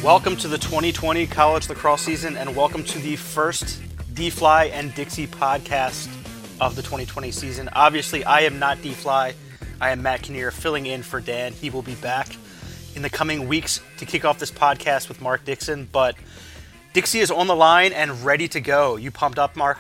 Welcome to the 2020 college lacrosse season, and welcome to the first D-Fly and Dixie podcast of the 2020 season. Obviously, I am not D-Fly. I am Matt Kinnear, filling in for Dan. He will be back in the coming weeks to kick off this podcast with Mark Dixon, but Dixie is on the line and ready to go. You pumped up, Mark?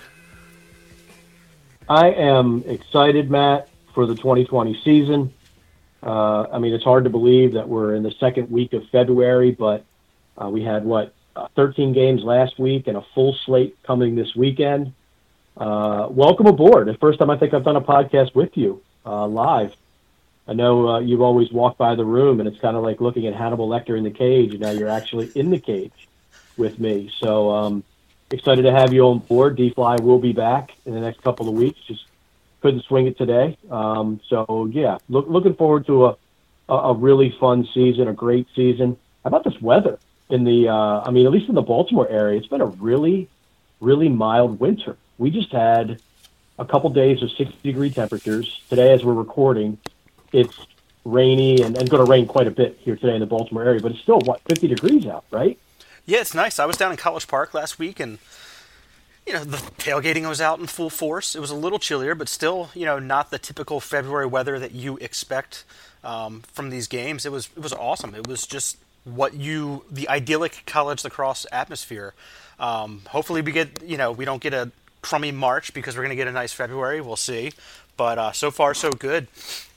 I am excited, Matt, for the 2020 season. It's hard to believe that we're in the second week of February, but we had, 13 games last week and a full slate coming this weekend. Welcome aboard. The first time I think I've done a podcast with you live. I know you've always walked by the room, and it's kind of like looking at Hannibal Lecter in the cage, and now you're actually in the cage with me. So excited to have you on board. D-Fly will be back in the next couple of weeks. Just couldn't swing it today. Looking forward to a really fun season, a great season. How about this weather? At least in the Baltimore area, it's been a really, really mild winter. We just had a couple days of 60-degree temperatures. Today, as we're recording, it's rainy and going to rain quite a bit here today in the Baltimore area, but it's still, 50 degrees out, right? Yeah, it's nice. I was down in College Park last week, and, the tailgating was out in full force. It was a little chillier, but still, not the typical February weather that you expect from these games. It was awesome. It was just the idyllic college lacrosse atmosphere. Hopefully we don't get a crummy March because we're going to get a nice February. We'll see. But so far, so good.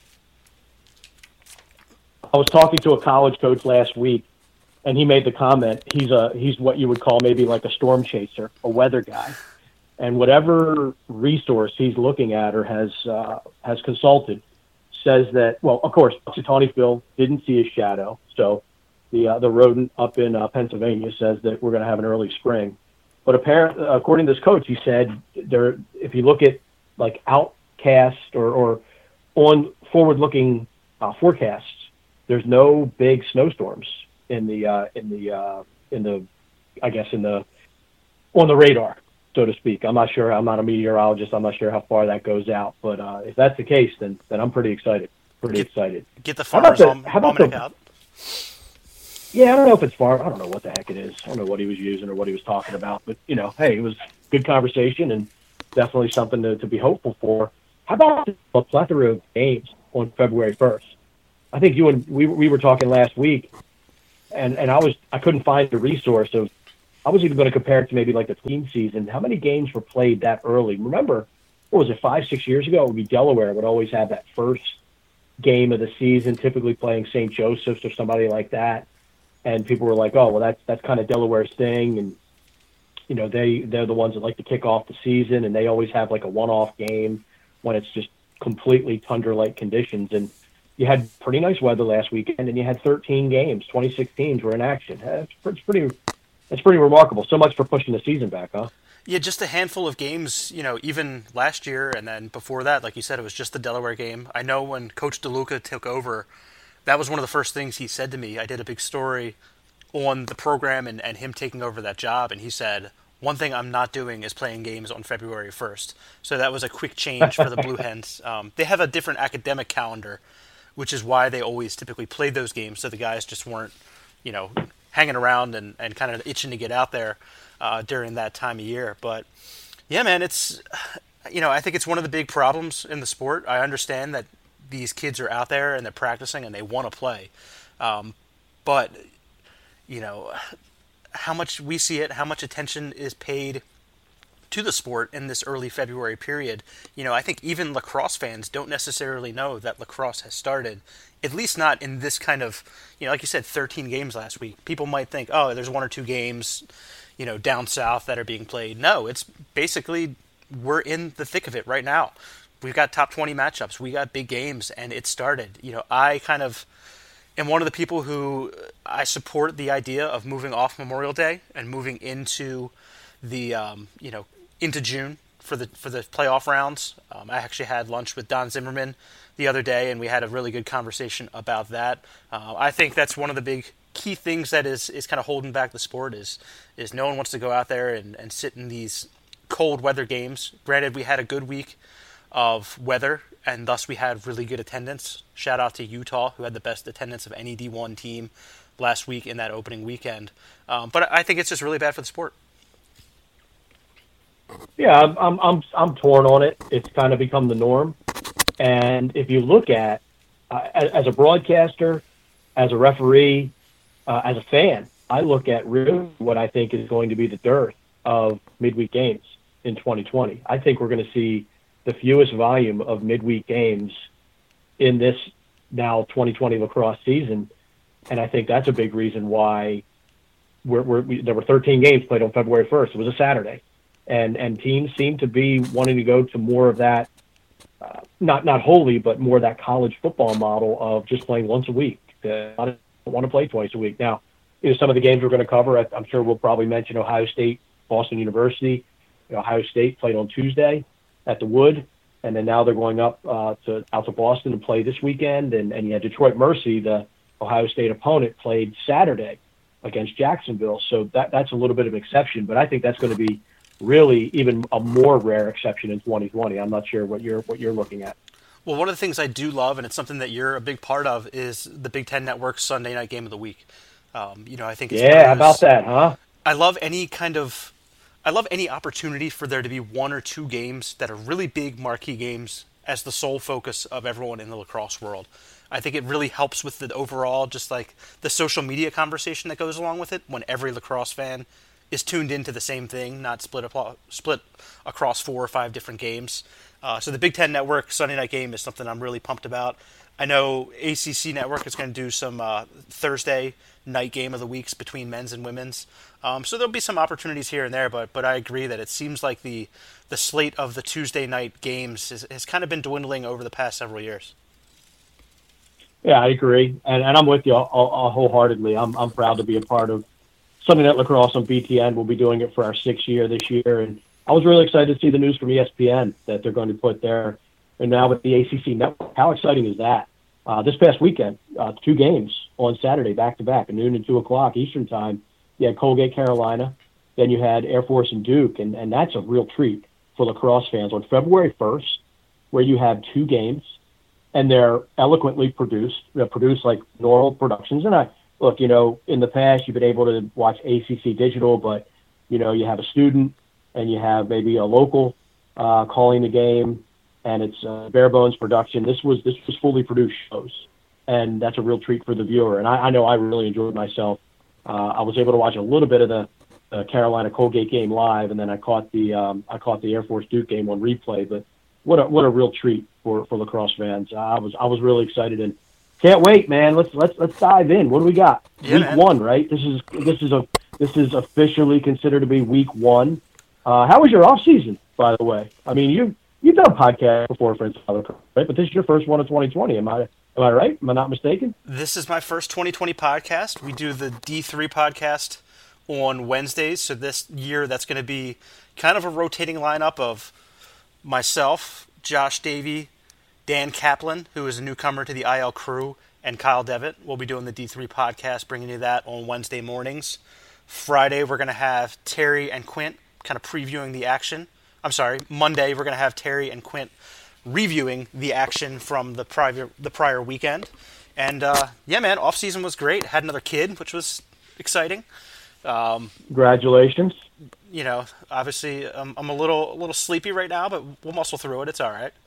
I was talking to a college coach last week, and he made the comment, he's what you would call maybe like a storm chaser, a weather guy. And whatever resource he's looking at or has consulted says that, well, of course, Punxsutawney Phil didn't see a shadow, so the rodent up in Pennsylvania says that we're going to have an early spring. But according to this coach, he said if you look at like outcast or on forward-looking forecasts, there's no big snowstorms on the radar, so to speak. I'm not sure. I'm not a meteorologist. I'm not sure how far that goes out. But if that's the case, then I'm pretty excited. Get the farmer's almanac out. Yeah, I don't know if it's farm. I don't know what the heck it is. I don't know what he was using or what he was talking about. But, hey, it was good conversation and definitely something to be hopeful for. How about a plethora of games on February 1st? I think you and we were talking last week, and I couldn't find the resource of. I was even going to compare it to maybe like the team season. How many games were played that early? Remember, what was it, 5-6 years ago? It would be Delaware would always have that first game of the season, typically playing St. Joseph's or somebody like that. And people were like, "Oh, well, that's kind of Delaware's thing," and they're the ones that like to kick off the season, and they always have like a one-off game when it's just completely tundra-like conditions. And you had pretty nice weather last weekend, and you had 13 games, 26 teams were in action. It's pretty remarkable. So much for pushing the season back, huh? Yeah, just a handful of games. Even last year, and then before that, like you said, it was just the Delaware game. I know when Coach DeLuca took over, that was one of the first things he said to me. I did a big story on the program and him taking over that job, and he said, one thing I'm not doing is playing games on February 1st. So that was a quick change for the Blue Hens. They have a different academic calendar, which is why they always typically played those games, so the guys just weren't, hanging around and kind of itching to get out there during that time of year. But, yeah, man, it's, I think it's one of the big problems in the sport. I understand that these kids are out there and they're practicing and they want to play. But, how much we see it, how much attention is paid to the sport in this early February period. I think even lacrosse fans don't necessarily know that lacrosse has started, at least not in this kind of, like you said, 13 games last week. People might think, oh, there's one or two games, down south that are being played. No, it's basically we're in the thick of it right now. We've got top 20 matchups. We got big games, and it started. I kind of am one of the people who I support the idea of moving off Memorial Day and moving into the, into June for the playoff rounds. I actually had lunch with Don Zimmerman the other day, and we had a really good conversation about that. I think that's one of the big key things that is kind of holding back the sport is no one wants to go out there and sit in these cold weather games. Granted, we had a good week of weather, and thus we had really good attendance. Shout out to Utah, who had the best attendance of any D1 team last week in that opening weekend. But I think it's just really bad for the sport. Yeah, I'm torn on it. It's kind of become the norm, and if you look at as a broadcaster, as a referee, as a fan, I look at really what I think is going to be the dearth of midweek games in 2020. I think we're going to see the fewest volume of midweek games in this now 2020 lacrosse season, and I think that's a big reason why there were 13 games played on February 1st. It was a Saturday, and teams seem to be wanting to go to more of that, not wholly, but more that college football model of just playing once a week. I don't want to play twice a week. Now, some of the games we're going to cover, I'm sure we'll probably mention Ohio State, Boston University. Ohio State played on Tuesday at the Wood, and then now they're going out to Boston to play this weekend. And you had Detroit Mercy, the Ohio State opponent, played Saturday against Jacksonville. So that's a little bit of an exception, but I think that's going to be really even a more rare exception in 2020. I'm not sure what you're looking at. Well, one of the things I do love, and it's something that you're a big part of, is the Big Ten Network Sunday night game of the week. I think it's how about that, huh? I love any opportunity for there to be one or two games that are really big marquee games as the sole focus of everyone in the lacrosse world. I think it really helps with the overall, just like the social media conversation that goes along with it, when every lacrosse fan is tuned into the same thing, not split across 4 or 5 different games. So the Big Ten Network Sunday night game is something I'm really pumped about. I know ACC Network is going to do some Thursday night game of the weeks between men's and women's. So there'll be some opportunities here and there, but I agree that it seems like the slate of the Tuesday night games has kind of been dwindling over the past several years. Yeah, I agree, and I'm with you all wholeheartedly. I'm proud to be a part of Sunday Night Lacrosse on BTN. We'll be doing it for our 6th year this year, and I was really excited to see the news from ESPN that they're going to put there. And now with the ACC Network, how exciting is that? This past weekend, 2 games on Saturday, back-to-back, at noon and 2 o'clock Eastern time. You had Colgate, Carolina. Then you had Air Force and Duke, and that's a real treat for lacrosse fans. On February 1st, where you have 2 games, and they're eloquently produced. They're produced like normal productions. And look, in the past, you've been able to watch ACC Digital, but, you have a student and you have maybe a local calling the game, and it's bare bones production. This was fully produced shows, and that's a real treat for the viewer. And I know I really enjoyed myself. I was able to watch a little bit of the Carolina Colgate game live, and then I caught the Air Force Duke game on replay. But what a real treat for lacrosse fans. I was really excited and can't wait, man. Let's dive in. What do we got? Yeah, week 1, right? This is officially considered to be week 1. How was your off season, by the way? I mean, you've done a podcast before, Friends of Lacrosse, right? But this is your first one of 2020. Am I right? Am I not mistaken? This is my first 2020 podcast. We do the D3 podcast on Wednesdays. So this year, that's going to be kind of a rotating lineup of myself, Josh Davey, Dan Kaplan, who is a newcomer to the IL crew, and Kyle Devitt. We'll be doing the D3 podcast, bringing you that on Wednesday mornings. Friday, we're going to have Terry and Quint kind of previewing the action. Monday, we're going to have Terry and Quint reviewing the action from the prior weekend. And, man, off-season was great. Had another kid, which was exciting. Congratulations. Obviously, I'm a little sleepy right now, but we'll muscle through it. It's all right.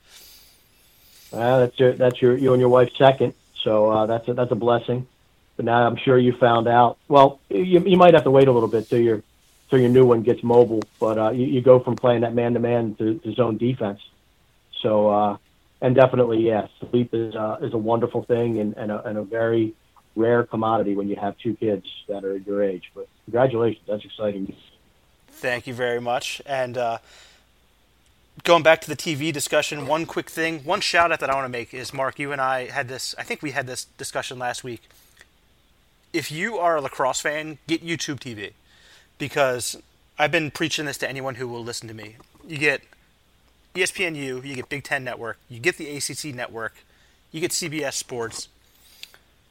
That's you and your wife's second, so that's a blessing. But now I'm sure you found out. Well, you might have to wait a little bit till your new one gets mobile. But you go from playing that man-to-man to zone defense. So and definitely, yes, sleep is a wonderful thing and a very rare commodity when you have 2 kids that are your age. But congratulations, that's exciting. Thank you very much. And going back to the TV discussion, one quick thing, one shout out that I want to make is, Mark, you and I had this, I think we had this discussion last week. If you are a lacrosse fan, get YouTube TV, because I've been preaching this to anyone who will listen to me. You get ESPNU, you get Big Ten Network, you get the ACC Network, you get CBS Sports.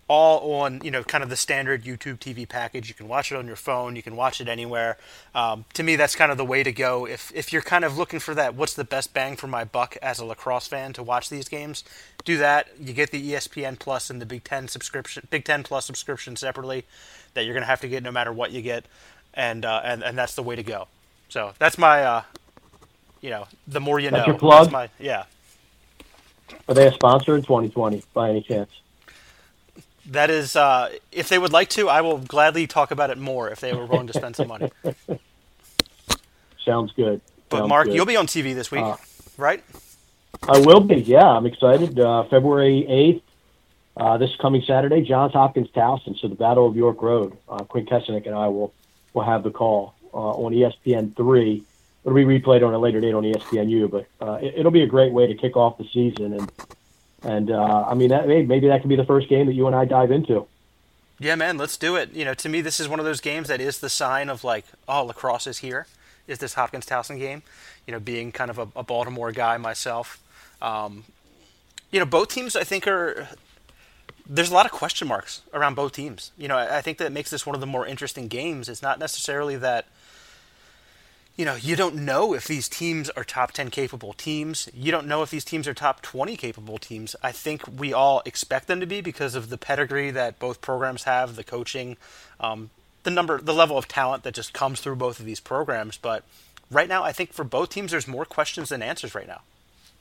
all on, kind of the standard YouTube TV package. You can watch it on your phone. You can watch it anywhere. To me, that's kind of the way to go. If you're kind of looking for that, what's the best bang for my buck as a lacrosse fan to watch these games, do that. You get the ESPN Plus and the Big Ten Plus subscription separately that you're going to have to get no matter what you get, and that's the way to go. So that's my, the more you know. That's your plug? Yeah. Are they a sponsor in 2020 by any chance? That is, if they would like to, I will gladly talk about it more if they were willing to spend some money. Sounds good. But Mark, you'll be on TV this week, right? I will be, yeah. I'm excited. February 8th, this coming Saturday, Johns Hopkins Towson, so the Battle of York Road. Quinn Kessenich and I will have the call on ESPN3. It'll be replayed on a later date on ESPNU, but it'll be a great way to kick off the season. And maybe that could be the first game that you and I dive into. Yeah, man, let's do it. To me, this is one of those games that is the sign of lacrosse is here. Is this Hopkins Towson game? Being kind of a Baltimore guy myself. Both teams, I think, there's a lot of question marks around both teams. I think that makes this one of the more interesting games. It's not necessarily that, you don't know if these teams are top 10 capable teams. You don't know if these teams are top 20 capable teams. I think we all expect them to be because of the pedigree that both programs have, the coaching, the level of talent that just comes through both of these programs. But right now, I think for both teams, there's more questions than answers right now.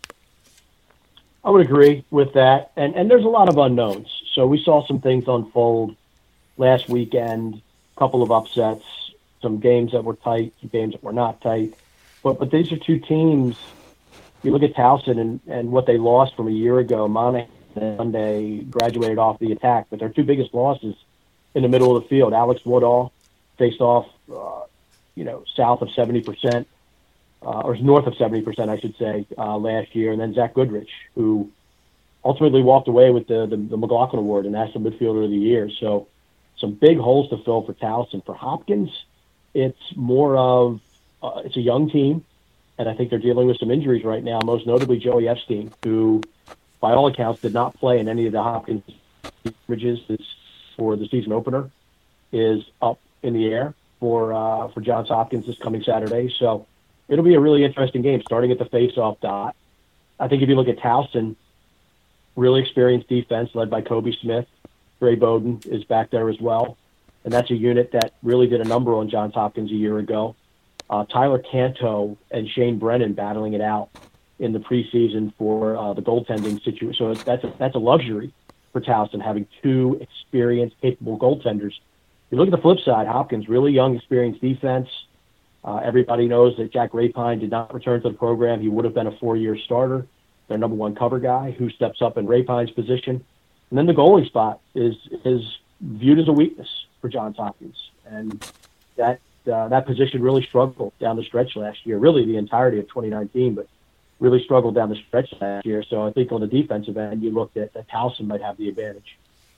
I would agree with that. And there's a lot of unknowns. So we saw some things unfold last weekend, a couple of upsets, some games that were tight, some games that were not tight. But these are two teams. You look at Towson and what they lost from a year ago. Monahan and Sunday graduated off the attack, but their two biggest losses in the middle of the field. Alex Woodall faced off, south of 70%, or north of 70%, I should say, last year. And then Zach Goodrich, who ultimately walked away with the McLaughlin Award and National Midfielder of the Year. So some big holes to fill for Towson. For Hopkins, it's more of it's a young team, and I think they're dealing with some injuries right now, most notably Joey Epstein, who, by all accounts, did not play in any of the Hopkins scrimmages for the season opener, is up in the air for Johns Hopkins this coming Saturday. So it'll be a really interesting game, starting at the face-off dot. I think if you look at Towson, really experienced defense led by Kobe Smith. Gray Bowden is back there as well. And that's a unit that really did a number on Johns Hopkins a year ago. Tyler Canto and Shane Brennan battling it out in the preseason for the goaltending situation. So that's a luxury for Towson, having two experienced, capable goaltenders. You look at the flip side, Hopkins, really young, experienced defense. Everybody knows that Jack Rapine did not return to the program. He would have been a 4-year starter, their number one cover guy, who steps up in Rapine's position. And then the goalie spot is viewed as a weakness for Johns Hopkins, and that position really struggled down the stretch last year, really the entirety of 2019, but really struggled down the stretch last year. So I think on the defensive end, you looked at that Towson might have the advantage.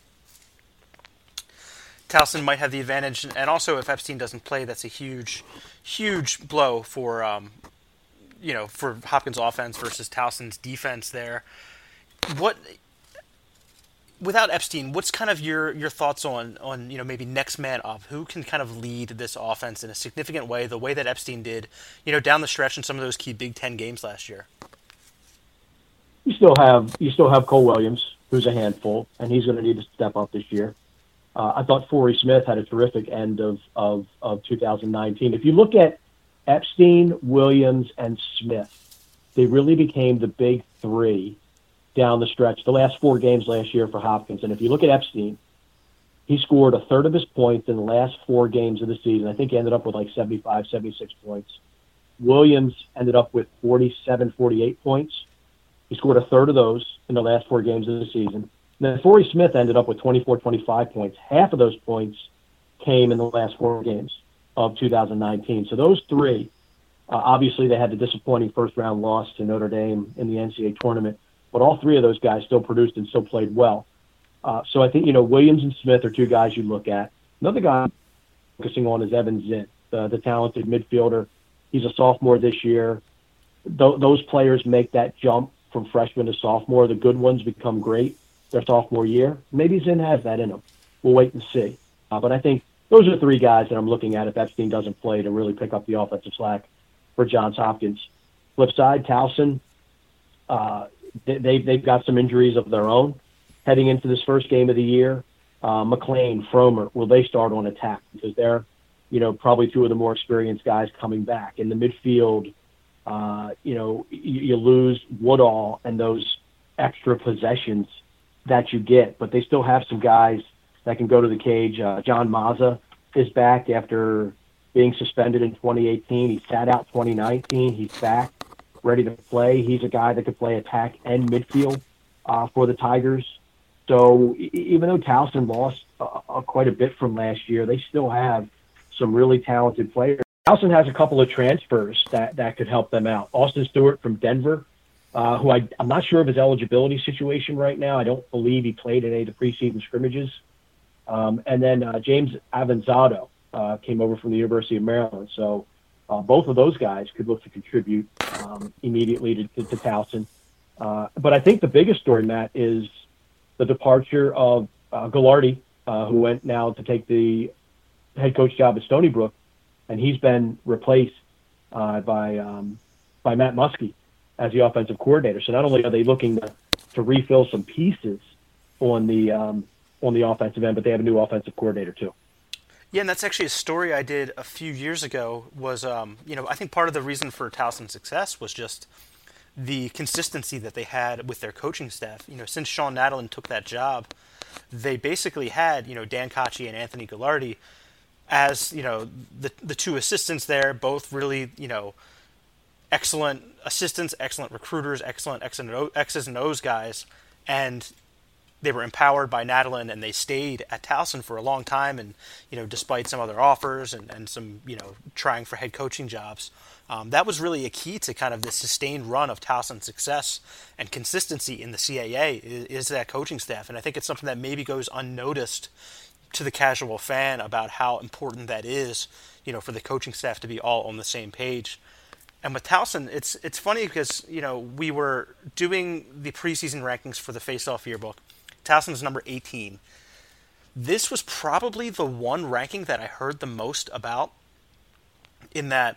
Towson might have the advantage, and also if Epstein doesn't play, that's a huge, huge blow for for Hopkins' offense versus Towson's defense there. Without Epstein, what's kind of your thoughts on maybe next man up? Who can kind of lead this offense in a significant way, the way that Epstein did, down the stretch in some of those key Big Ten games last year? You still have Cole Williams, who's a handful, and he's going to need to step up this year. I thought Forey Smith had a terrific end of 2019. If you look at Epstein, Williams, and Smith, they really became the big three down the stretch, the last 4 games last year for Hopkins. And if you look at Epstein, he scored a third of his points in the last 4 games of the season. I think he ended up with 75, 76 points. Williams ended up with 47, 48 points. He scored a third of those in the last 4 games of the season. And then Forey Smith ended up with 24, 25 points. Half of those points came in the last 4 games of 2019. So those 3, obviously they had the disappointing first-round loss to Notre Dame in the NCAA tournament, but all 3 of those guys still produced and still played well. So I think, Williams and Smith are 2 guys you look at. Another guy I'm focusing on is Evan Zinn, the talented midfielder. He's a sophomore this year. Those players make that jump from freshman to sophomore. The good ones become great. their sophomore year. Maybe Zinn has that in him. We'll wait and see. But I think those are 3 guys that I'm looking at if Epstein doesn't play to really pick up the offensive slack for Johns Hopkins. Flip side, Towson, they've got some injuries of their own heading into this first game of the year. McLean, Fromer, will they start on attack? Because they're, probably 2 of the more experienced guys coming back. In the midfield, you lose Woodall and those extra possessions that you get, but they still have some guys that can go to the cage. John Mazza is back after being suspended in 2018. He sat out 2019. He's back, ready to play. He's a guy that could play attack and midfield for the Tigers. So even though Towson lost quite a bit from last year, they still have some really talented players. Towson has a couple of transfers that could help them out. Austin Stewart from Denver, who I'm not sure of his eligibility situation right now. I don't believe he played in any of the preseason scrimmages. And then James Avanzado came over from the University of Maryland. So both of those guys could look to contribute immediately to Towson. But I think the biggest story, Matt, is the departure of Ghilardi, who went now to take the head coach job at Stony Brook, and he's been replaced by Matt Muskie as the offensive coordinator. So not only are they looking to refill some pieces on the offensive end, but they have a new offensive coordinator too. Yeah, and that's actually a story I did a few years ago. Was I think part of the reason for Towson's success was just the consistency that they had with their coaching staff. Since Sean Nadalin took that job, they basically had Dan Cocci and Anthony Ghilardi as the 2 assistants there, both really excellent assistants, excellent recruiters, excellent X's and O's guys, and they were empowered by Nadalin, and they stayed at Towson for a long time. And despite some other offers and some trying for head coaching jobs, that was really a key to kind of the sustained run of Towson's success and consistency in the CAA is that coaching staff. And I think it's something that maybe goes unnoticed to the casual fan about how important that is, for the coaching staff to be all on the same page. And with Towson, it's funny because, we were doing the preseason rankings for the Face-Off yearbook. Towson's number 18. This was probably the one ranking that I heard the most about, in that,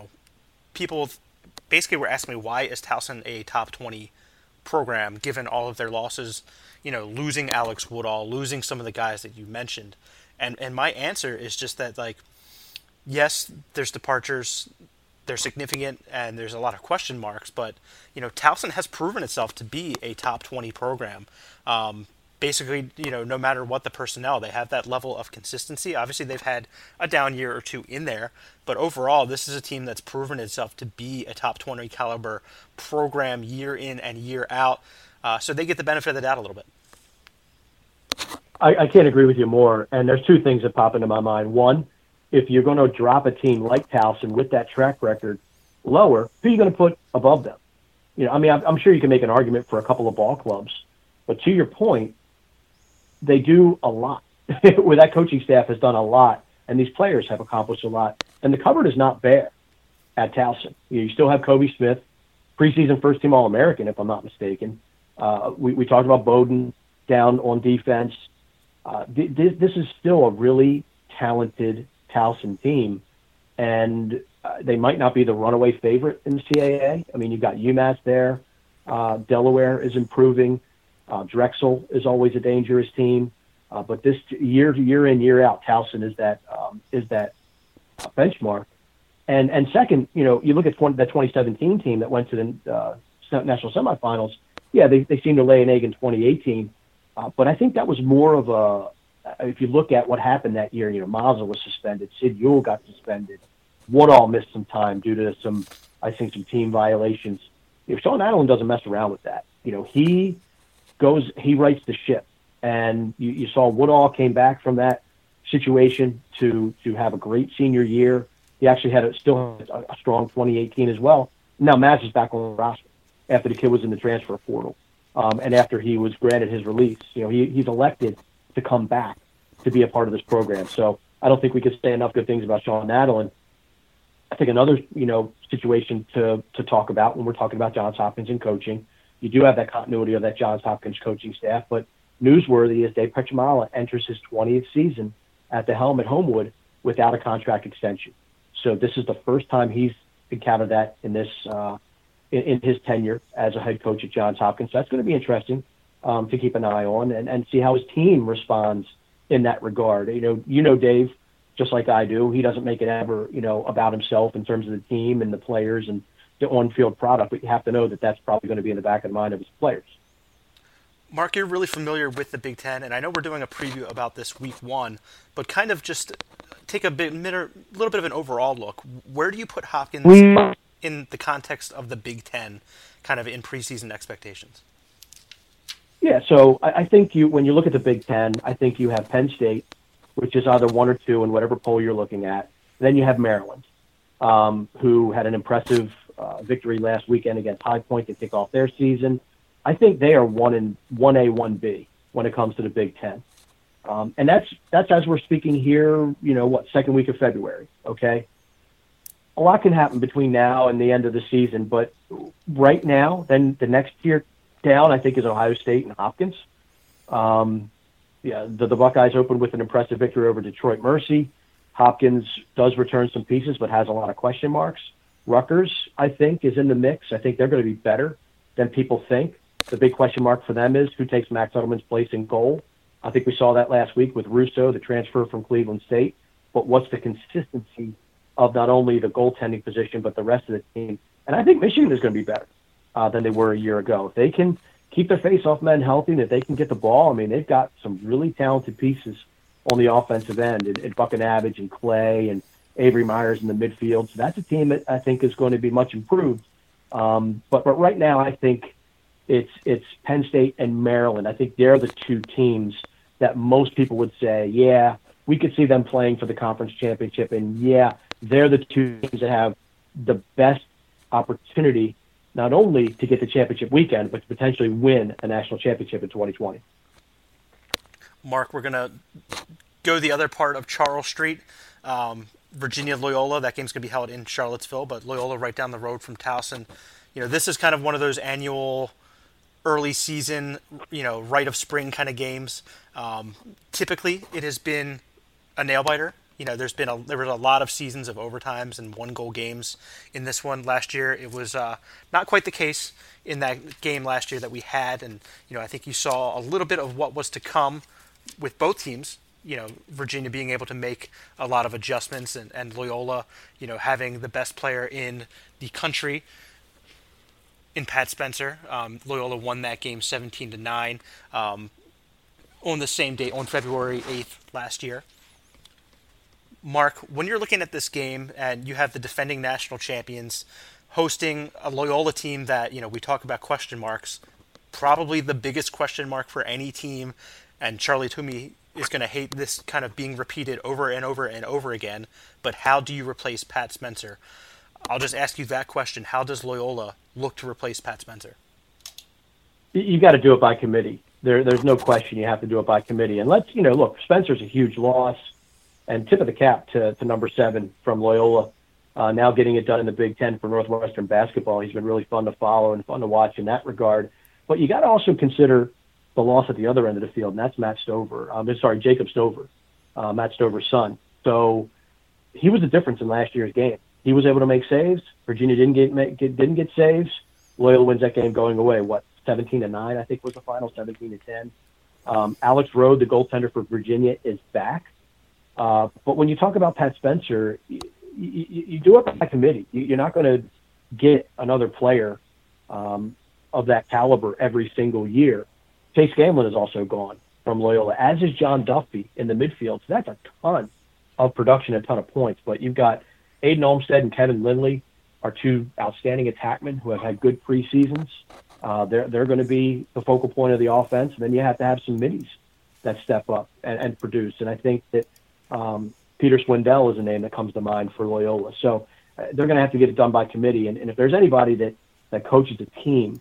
people basically were asking me, why is Towson a top 20 program given all of their losses, losing Alex Woodall, losing some of the guys that you mentioned. And my answer is just that, yes, there's departures, they're significant, and there's a lot of question marks, but, Towson has proven itself to be a top 20 program. Basically, no matter what the personnel, they have that level of consistency. Obviously, they've had a down year or 2 in there, but overall, this is a team that's proven itself to be a top 20 caliber program year in and year out. So they get the benefit of the doubt a little bit. I can't agree with you more. And there's 2 things that pop into my mind. One, if you're going to drop a team like Towson with that track record lower, who are you going to put above them? I'm sure you can make an argument for a couple of ball clubs, but to your point, they do a lot. Where that coaching staff has done a lot, and these players have accomplished a lot. And the cupboard is not bare at Towson. You still have Kobe Smith, preseason first-team All-American, if I'm not mistaken. We talked about Bowden down on defense. This is still a really talented Towson team, and they might not be the runaway favorite in the CAA. You've got UMass there. Delaware is improving. Drexel is always a dangerous team, but this year in, year out, Towson is that benchmark. And second, you look at that 2017 team that went to the national semifinals. Yeah, they seemed to lay an egg in 2018, but I think that was more of if you look at what happened that year, Mazza was suspended, Sid Ewell got suspended, Woodall missed some time due to some team violations. Sean Nadalin doesn't mess around with that. He rights the ship, and you saw Woodall came back from that situation to have a great senior year. He actually had a strong 2018 as well. Now Mazz is back on the roster after the kid was in the transfer portal, and after he was granted his release. He's elected to come back to be a part of this program. So I don't think we could say enough good things about Sean Nadalin. I think another situation to talk about when we're talking about Johns Hopkins and coaching. You do have that continuity of that Johns Hopkins coaching staff, but newsworthy is Dave Petramala enters his 20th season at the helm at Homewood without a contract extension. So this is the first time he's encountered that in this in his tenure as a head coach at Johns Hopkins. So that's going to be interesting to keep an eye on and see how his team responds in that regard. You know, Dave, just like I do, he doesn't make it ever, about himself in terms of the team and the players and the on-field product, but you have to know that that's probably going to be in the back of the mind of his players. Mark, you're really familiar with the Big Ten, and I know we're doing a preview about this week 1, but kind of just take a little bit of an overall look. Where do you put Hopkins in the context of the Big Ten, kind of in preseason expectations? Yeah, so I think when you look at the Big Ten, I think you have Penn State, which is either 1 or 2 in whatever poll you're looking at. Then you have Maryland, who had an impressive victory last weekend against High Point to kick off their season. I think they are 1A, 1B when it comes to the Big Ten. And that's as we're speaking here, second week of February, okay? A lot can happen between now and the end of the season, but right now, then the next tier down, I think, is Ohio State and Hopkins. The Buckeyes opened with an impressive victory over Detroit Mercy. Hopkins does return some pieces, but has a lot of question marks. Rutgers, I think, is in the mix. I think they're going to be better than people think. The big question mark for them is who takes Max Edelman's place in goal. I think we saw that last week with Russo, the transfer from Cleveland State. But what's the consistency of not only the goaltending position, but the rest of the team? And I think Michigan is going to be better than they were a year ago. If they can keep their face-off men healthy and if they can get the ball, they've got some really talented pieces on the offensive end in Buchanavage and Clay and Avery Myers in the midfield. So that's a team that I think is going to be much improved. But right now, I think it's Penn State and Maryland. I think they're the 2 teams that most people would say, yeah, we could see them playing for the conference championship. And yeah, they're the 2 teams that have the best opportunity not only to get the championship weekend, but to potentially win a national championship in 2020. Mark, we're going to go the other part of Charles Street. Virginia Loyola, that game's going to be held in Charlottesville, but Loyola right down the road from Towson. This is kind of one of those annual early season, rite of spring kind of games. Typically, it has been a nail-biter. There was a lot of seasons of overtimes and 1-goal games in this one. Last year, it was not quite the case in that game last year that we had, and I think you saw a little bit of what was to come with both teams. Virginia being able to make a lot of adjustments and Loyola, having the best player in the country in Pat Spencer. Loyola won that game 17-9 on the same day, on February 8th last year. Mark, when you're looking at this game and you have the defending national champions hosting a Loyola team that, we talk about question marks, probably the biggest question mark for any team, and Charlie Toomey is going to hate this kind of being repeated over and over and over again, but how do you replace Pat Spencer? I'll just ask you that question. How does Loyola look to replace Pat Spencer? You've got to do it by committee. There's no question you have to do it by committee. And let's, look, Spencer's a huge loss, and tip of the cap to number 7 from Loyola. Now getting it done in the Big Ten for Northwestern basketball. He's been really fun to follow and fun to watch in that regard. But you got to also consider the loss at the other end of the field, and that's Jacob Stover, Matt Stover's son. So he was the difference in last year's game. He was able to make saves. Virginia didn't get saves. Loyola wins that game going away. 17-9, I think was the final, 17-10. Alex Rode, the goaltender for Virginia, is back. But when you talk about Pat Spencer, you do it by committee. You're not going to get another player of that caliber every single year. Chase Gamlin is also gone from Loyola, as is John Duffy in the midfield. So that's a ton of production, a ton of points. But you've got Aiden Olmstead and Kevin Lindley are 2 outstanding attackmen who have had good preseasons. They're going to be the focal point of the offense. And then you have to have some middies that step up and produce. And I think that Peter Swindell is a name that comes to mind for Loyola. So they're going to have to get it done by committee. And if there's anybody that coaches a team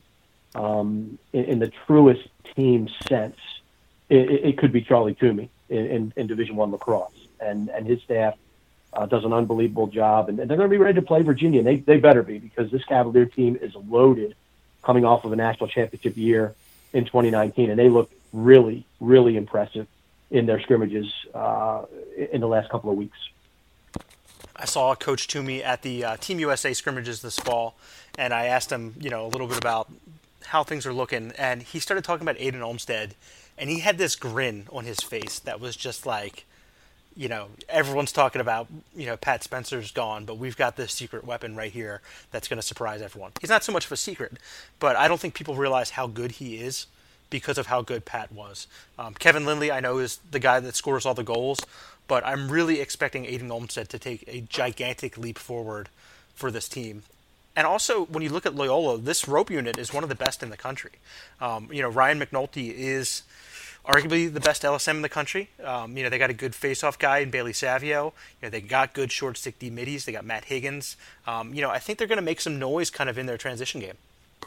in the truest team sense, it could be Charlie Toomey in Division I lacrosse. And his staff does an unbelievable job. And they're going to be ready to play Virginia. And they better be, because this Cavalier team is loaded coming off of a national championship year in 2019. And they look really, really impressive in their scrimmages in the last couple of weeks. I saw Coach Toomey at the Team USA scrimmages this fall, and I asked him, a little bit about how things are looking, and he started talking about Aiden Olmstead, and he had this grin on his face that was just like, everyone's talking about, Pat Spencer's gone, but we've got this secret weapon right here that's going to surprise everyone. He's not so much of a secret, but I don't think people realize how good he is because of how good Pat was. Kevin Lindley, I know, is the guy that scores all the goals, but I'm really expecting Aiden Olmstead to take a gigantic leap forward for this team. And also, when you look at Loyola, this rope unit is one of the best in the country. Ryan McNulty is arguably the best LSM in the country. They got a good face-off guy in Bailey Savio. They got good short stick D middies. They got Matt Higgins. I think they're going to make some noise kind of in their transition game.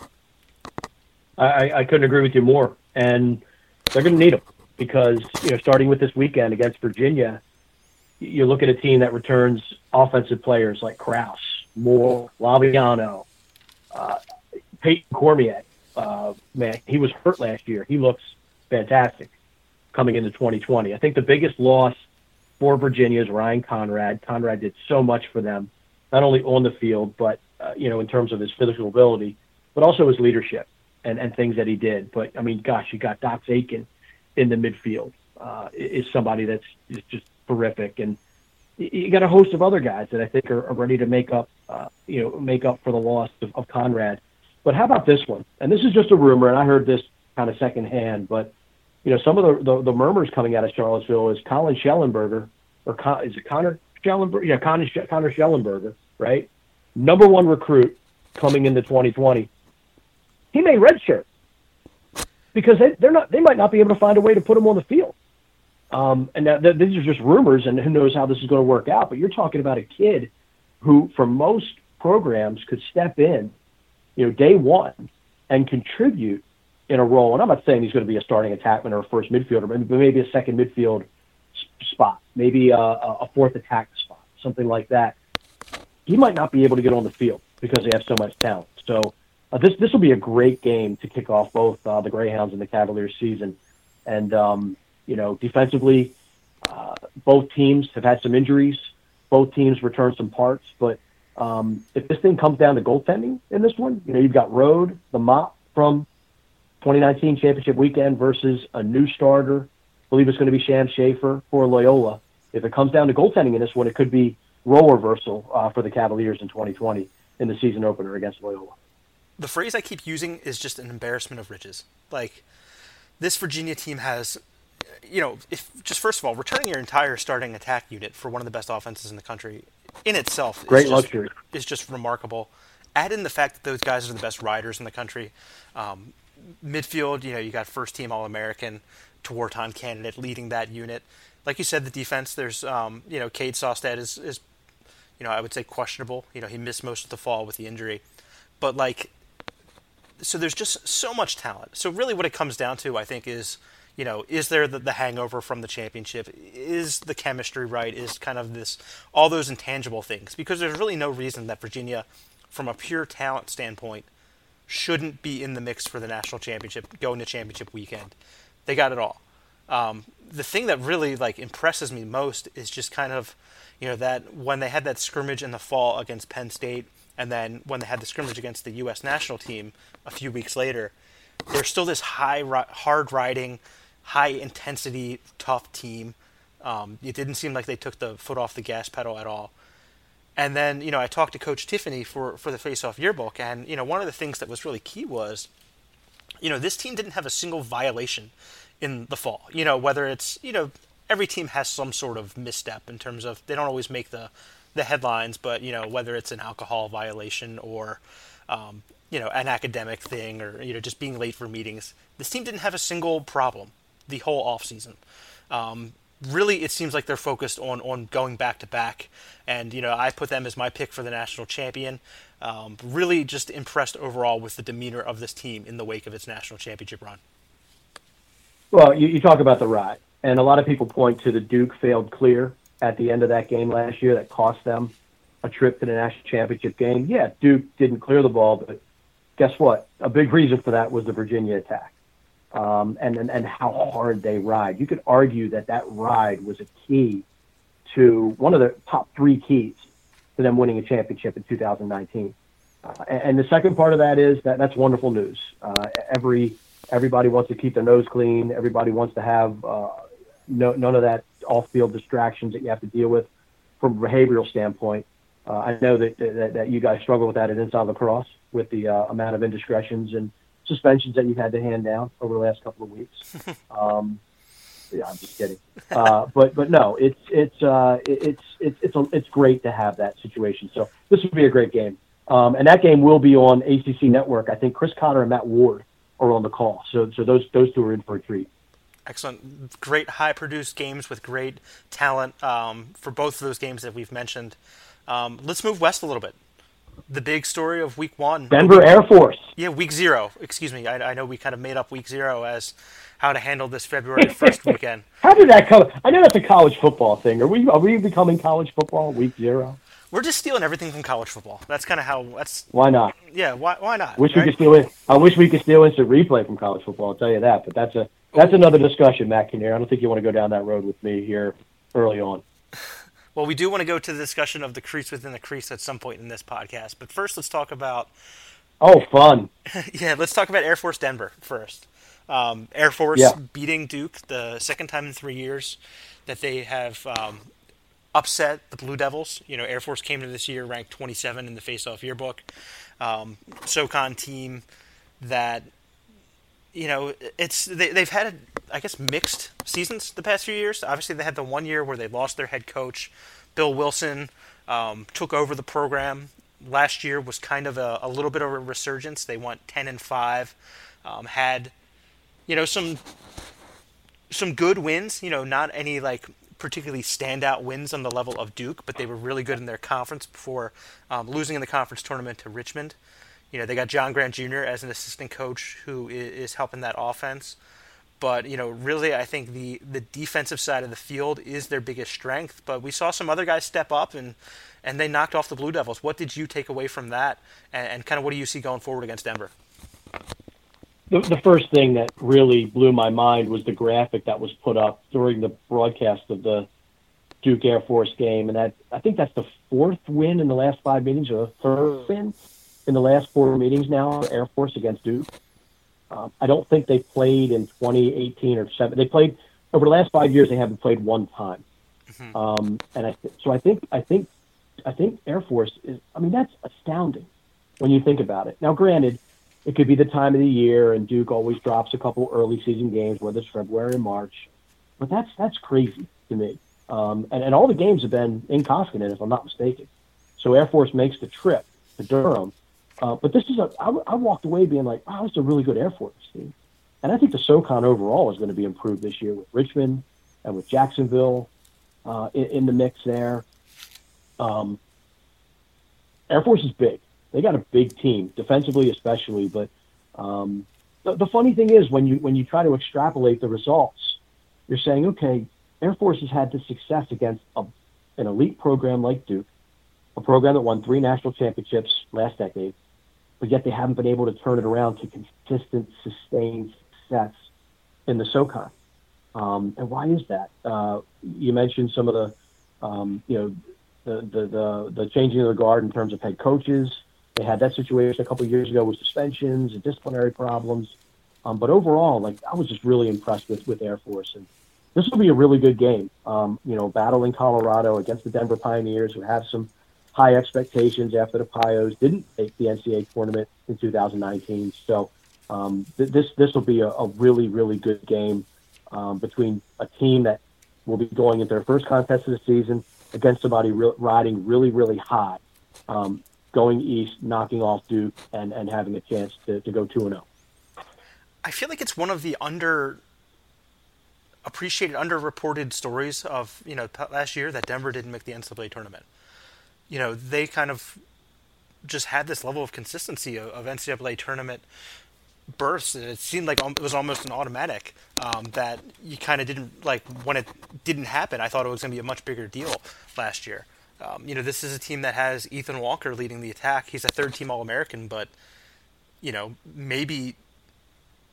I couldn't agree with you more. And they're going to need them because, starting with this weekend against Virginia, you look at a team that returns offensive players like Krause, Moore, Laviano, Peyton Cormier. Man, he was hurt last year. He looks fantastic coming into 2020. I think the biggest loss for Virginia is Ryan Conrad. Conrad did so much for them, not only on the field, but, in terms of his physical ability, but also his leadership and things that he did. But, gosh, you got Dox Aiken in the midfield is somebody that's just terrific. And you got a host of other guys that I think are ready to make up for the loss of Conrad. But how about this one? And this is just a rumor, and I heard this kind of secondhand, but some of the murmurs coming out of Charlottesville is Colin Schellenberger, is it Connor Schellenberger? Yeah, Connor Schellenberger, right? Number one recruit coming into 2020. He may redshirt because they might not be able to find a way to put him on the field. And now these are just rumors, and who knows how this is going to work out. But you're talking about a kid who, for most programs, could step in, day one and contribute in a role. And I'm not saying he's going to be a starting attackman or a first midfielder, but maybe a second midfield spot, maybe a fourth attack spot, something like that. He might not be able to get on the field because they have so much talent. So this will be a great game to kick off both the Greyhounds and the Cavaliers season. And, defensively, both teams have had some injuries. Both teams returned some parts. But if this thing comes down to goaltending in this one, you've got Rode, the mop from 2019 championship weekend versus a new starter. I believe it's going to be Sham Schaefer for Loyola. If it comes down to goaltending in this one, it could be role reversal for the Cavaliers in 2020 in the season opener against Loyola. The phrase I keep using is just an embarrassment of riches. Like, this Virginia team has, first of all, returning your entire starting attack unit for one of the best offenses in the country in itself luxury. Is just remarkable. Add in the fact that those guys are the best riders in the country. Midfield, you got first-team All-American, Tewaaraton candidate leading that unit. Like you said, the defense, there's, Cade Sawstead is, I would say questionable. He missed most of the fall with the injury. But, so there's just so much talent. So really what it comes down to, I think, is, is there the hangover from the championship? Is the chemistry right? Is kind of all those intangible things? Because there's really no reason that Virginia, from a pure talent standpoint, shouldn't be in the mix for the national championship, going to championship weekend. They got it all. The thing that really impresses me most is just kind of, that when they had that scrimmage in the fall against Penn State, and then when they had the scrimmage against the U.S. national team a few weeks later, there's still this hard-riding, high-intensity, tough team. It didn't seem like they took the foot off the gas pedal at all. And then, I talked to Coach Tiffany for the Face-Off yearbook, and, one of the things that was really key was, this team didn't have a single violation in the fall. Whether it's, every team has some sort of misstep in terms of they don't always make the headlines, but, whether it's an alcohol violation or, an academic thing or, just being late for meetings. This team didn't have a single problem the whole offseason. Really, it seems like they're focused on going back-to-back. And, I put them as my pick for the national champion. Really just impressed overall with the demeanor of this team in the wake of its national championship run. Well, you talk about the ride. And a lot of people point to the Duke failed clear at the end of that game last year that cost them a trip to the national championship game. Yeah, Duke didn't clear the ball, but guess what? A big reason for that was the Virginia attack. and how hard they ride. You could argue that ride was a key to one of the top three keys to them winning a championship in 2019. And the second part of that is that's wonderful news. Everybody wants to keep their nose clean. Everybody wants to have none of that off-field distractions that you have to deal with from a behavioral standpoint. I know that you guys struggle with that at Inside Lacrosse with the amount of indiscretions and suspensions that you've had to hand down over the last couple of weeks. Yeah, I'm just kidding. But no, it's great to have that situation. So this would be a great game. And that game will be on ACC Network. I think Chris Cotter and Matt Ward are on the call. So those two are in for a treat. Excellent. Great high-produced games with great talent for both of those games that we've mentioned. Let's move west a little bit. The big story of week one. Denver Air Force. Yeah, week zero. Excuse me. I know we kind of made up week zero as how to handle this February 1st weekend. How did that come? I know that's a college football thing. Are we becoming college football week zero? We're just stealing everything from college football. That's kind of how. Why not? Yeah, why not? I wish we could steal instant replay from college football. I'll tell you that. But that's another discussion, Matt Kinnear. I don't think you want to go down that road with me here early on. Well, we do want to go to the discussion of the crease within the crease at some point in this podcast. But first, let's talk about. Oh, fun! Yeah, let's talk about Air Force Denver first. Air Force beating Duke the second time in 3 years that they have. Upset the Blue Devils. Air Force came to this year ranked 27 in the Face-Off Yearbook. SoCon team that, they've had, I guess, mixed seasons the past few years. Obviously, they had the 1 year where they lost their head coach. Bill Wilson took over the program. Last year was kind of a little bit of a resurgence. They went 10-5, had, some good wins. Not any particularly standout wins on the level of Duke, but they were really good in their conference before losing in the conference tournament to Richmond. They got John Grant Jr. as an assistant coach who is helping that offense. But, really I think the defensive side of the field is their biggest strength. But we saw some other guys step up and they knocked off the Blue Devils. What did you take away from that? And kind of what do you see going forward against Denver? The first thing that really blew my mind was the graphic that was put up during the broadcast of the Duke Air Force game. And I think that's the fourth win in the last 5 meetings, or the third win in the last 4 meetings now, Air Force against Duke. I don't think they played in 2018 or 7. They played over the last 5 years. They haven't played one time. Mm-hmm. I think Air Force is. I mean, that's astounding when you think about it. Now, granted, it could be the time of the year, and Duke always drops a couple early season games, whether it's February or March. But that's crazy to me. And all the games have been in Koskinen, if I'm not mistaken. So Air Force makes the trip to Durham. But this is I walked away being like, wow, this is a really good Air Force team. And I think the SoCon overall is going to be improved this year with Richmond and with Jacksonville in the mix there. Air Force is big. They got a big team, defensively especially. But the funny thing is, when you try to extrapolate the results, you're saying, okay, Air Force has had the success against an elite program like Duke, a program that won 3 national championships last decade, but yet they haven't been able to turn it around to consistent, sustained success in the SoCon. And why is that? You mentioned some of the changing of the guard in terms of head coaches. They had that situation a couple of years ago with suspensions and disciplinary problems. But overall, I was just really impressed with Air Force. And this will be a really good game. Battling Colorado against the Denver Pioneers, who have some high expectations after the Pios didn't make the NCAA tournament in 2019. So this will be a really, really good game between a team that will be going into their first contest of the season against somebody riding really, really high, going east, knocking off Duke, and having a chance to go 2-0. I feel like it's one of the underappreciated, underreported stories of last year that Denver didn't make the NCAA tournament. They kind of just had this level of consistency of NCAA tournament bursts, and it seemed like it was almost an automatic that you kind of didn't when it didn't happen. I thought it was going to be a much bigger deal last year. This is a team that has Ethan Walker leading the attack. He's a third-team All-American, but maybe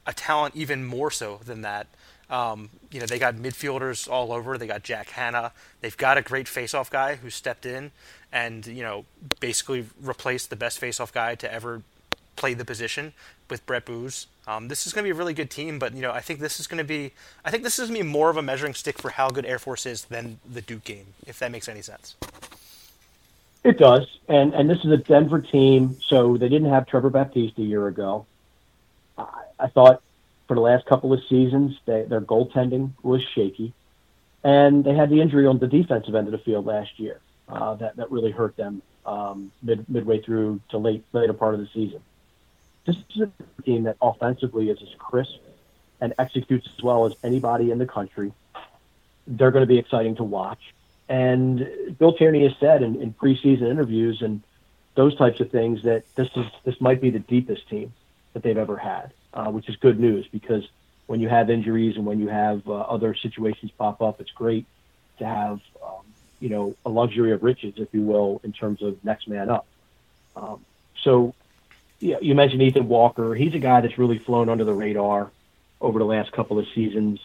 a talent even more so than that. They got midfielders all over. They got Jack Hanna. They've got a great face-off guy who stepped in and, basically replaced the best face-off guy to ever play the position with Brett Booz. This is going to be a really good team, but I think this is going to be more of a measuring stick for how good Air Force is than the Duke game, if that makes any sense. It does, and this is a Denver team, so they didn't have Trevor Baptiste a year ago. I thought for the last couple of seasons their goaltending was shaky, and they had the injury on the defensive end of the field last year that really hurt them midway through to later part of the season. This is a team that offensively is as crisp and executes as well as anybody in the country. They're going to be exciting to watch. And Bill Tierney has said in preseason interviews and those types of things that this might be the deepest team that they've ever had, which is good news because when you have injuries and when you have other situations pop up, it's great to have a luxury of riches, if you will, in terms of next man up. You mentioned Ethan Walker. He's a guy that's really flown under the radar over the last couple of seasons.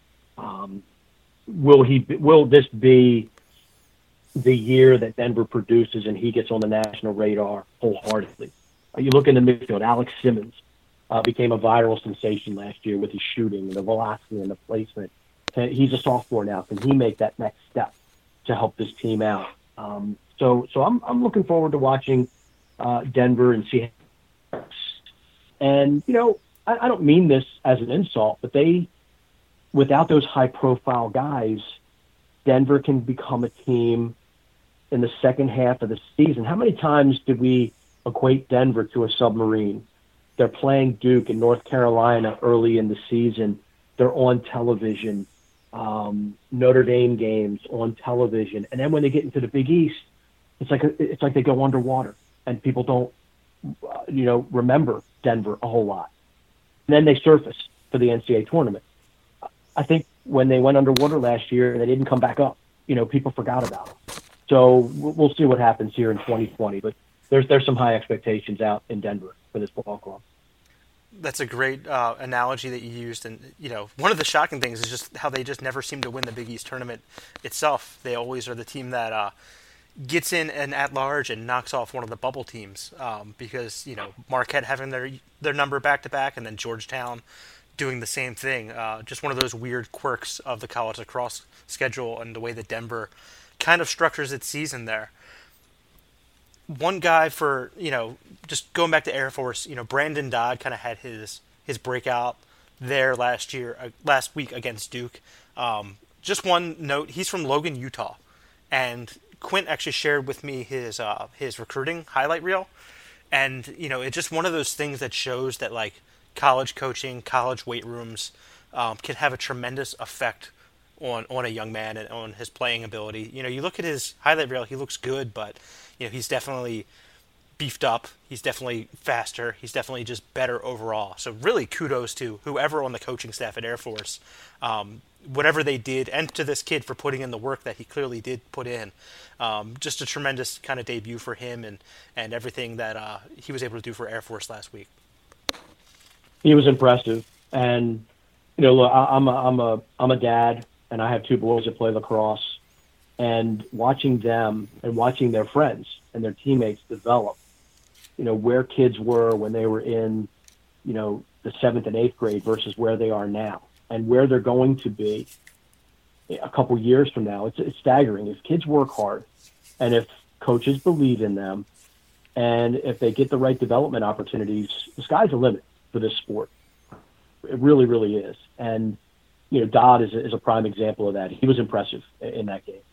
Will this be the year that Denver produces and he gets on the national radar wholeheartedly? You look in the midfield, Alex Simmons became a viral sensation last year with his shooting and the velocity and the placement. He's a sophomore now. Can he make that next step to help this team out? So I'm looking forward to watching Denver and see. And, I don't mean this as an insult, but without those high-profile guys, Denver can become a team in the second half of the season. How many times did we equate Denver to a submarine? They're playing Duke in North Carolina early in the season. They're on television. Notre Dame games on television. And then when they get into the Big East, it's like they go underwater, and people don't remember Denver a whole lot. And then they surface for the NCAA tournament. I think when they went underwater last year and they didn't come back up, people forgot about them. So we'll see what happens here in 2020. But there's some high expectations out in Denver for this ball club. That's a great analogy that you used. And, one of the shocking things is just how they just never seem to win the Big East tournament itself. They always are the team that gets in and at large and knocks off one of the bubble teams because, Marquette having their number back-to-back and then Georgetown doing the same thing. Just one of those weird quirks of the college lacrosse schedule and the way that Denver kind of structures its season there. One guy for, just going back to Air Force, Brandon Dodd kind of had his breakout there last week against Duke. Just one note, he's from Logan, Utah. And Quint actually shared with me his recruiting highlight reel. And, it's just one of those things that shows that, like, college coaching, college weight rooms can have a tremendous effect on a young man and on his playing ability. You look at his highlight reel, he looks good, but, he's definitely beefed up. He's definitely faster. He's definitely just better overall. So really kudos to whoever on the coaching staff at Air Force, whatever they did, and to this kid for putting in the work that he clearly did put in. Just a tremendous kind of debut for him and everything that he was able to do for Air Force last week. He was impressive. And, look, I'm a dad, and I have two boys that play lacrosse. And watching them and watching their friends and their teammates develop, where kids were when they were in, the 7th and 8th grade versus where they are now and where they're going to be a couple years from now. It's staggering. If kids work hard and if coaches believe in them and if they get the right development opportunities, the sky's the limit for this sport. It really, really is. And, Dodd is a prime example of that. He was impressive in that game.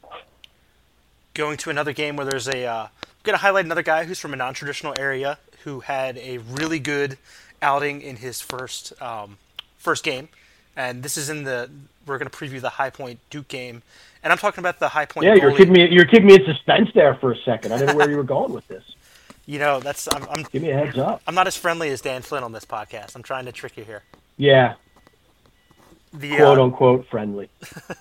Going to another game where there's I'm going to highlight another guy who's from a non-traditional area who had a really good outing in his first game. And this is we're going to preview the High Point Duke game. And I'm talking about the High Point goalie. You're keeping me in suspense there for a second. I didn't know where you were going with this. I'm give me a heads up. I'm not as friendly as Dan Flynn on this podcast. I'm trying to trick you here. Yeah. Quote-unquote friendly.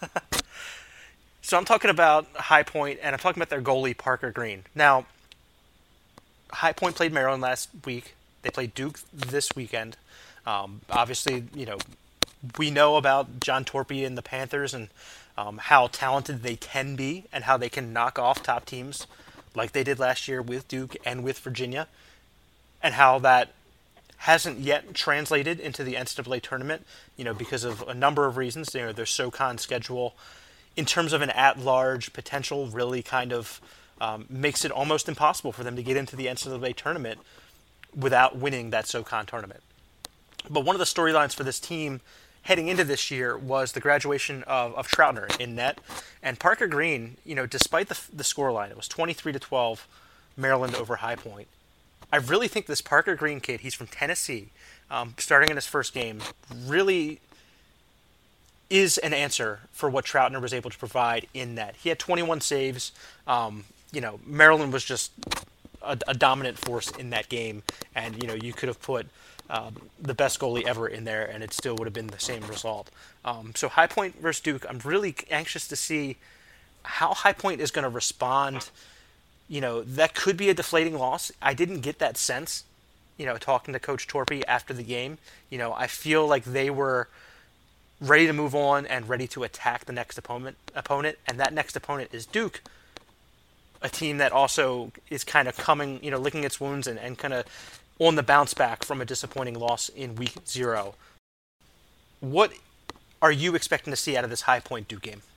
So I'm talking about High Point, and I'm talking about their goalie, Parker Green. Now, High Point played Maryland last week. They played Duke this weekend. Obviously, we know about John Torpy and the Panthers and how talented they can be and how they can knock off top teams like they did last year with Duke and with Virginia, and how that hasn't yet translated into the NCAA tournament, because of a number of reasons. Their SoCon schedule, in terms of an at-large potential, really kind of makes it almost impossible for them to get into the NCAA tournament without winning that SoCon tournament. But one of the storylines for this team heading into this year was the graduation of Troutner in net. And Parker Green, despite the scoreline, it was 23-12, Maryland over High Point. I really think this Parker Green kid, he's from Tennessee, starting in his first game, really is an answer for what Troutner was able to provide in net. He had 21 saves. Maryland was just a dominant force in that game, and you could have put the best goalie ever in there, and it still would have been the same result. So High Point versus Duke, I'm really anxious to see how High Point is going to respond. That could be a deflating loss. I didn't get that sense, talking to Coach Torpy after the game. I feel like they were ready to move on and ready to attack the next opponent, and that next opponent is Duke, a team that also is kind of coming, licking its wounds and kind of on the bounce back from a disappointing loss in week 0. What are you expecting to see out of this High Point Duke game?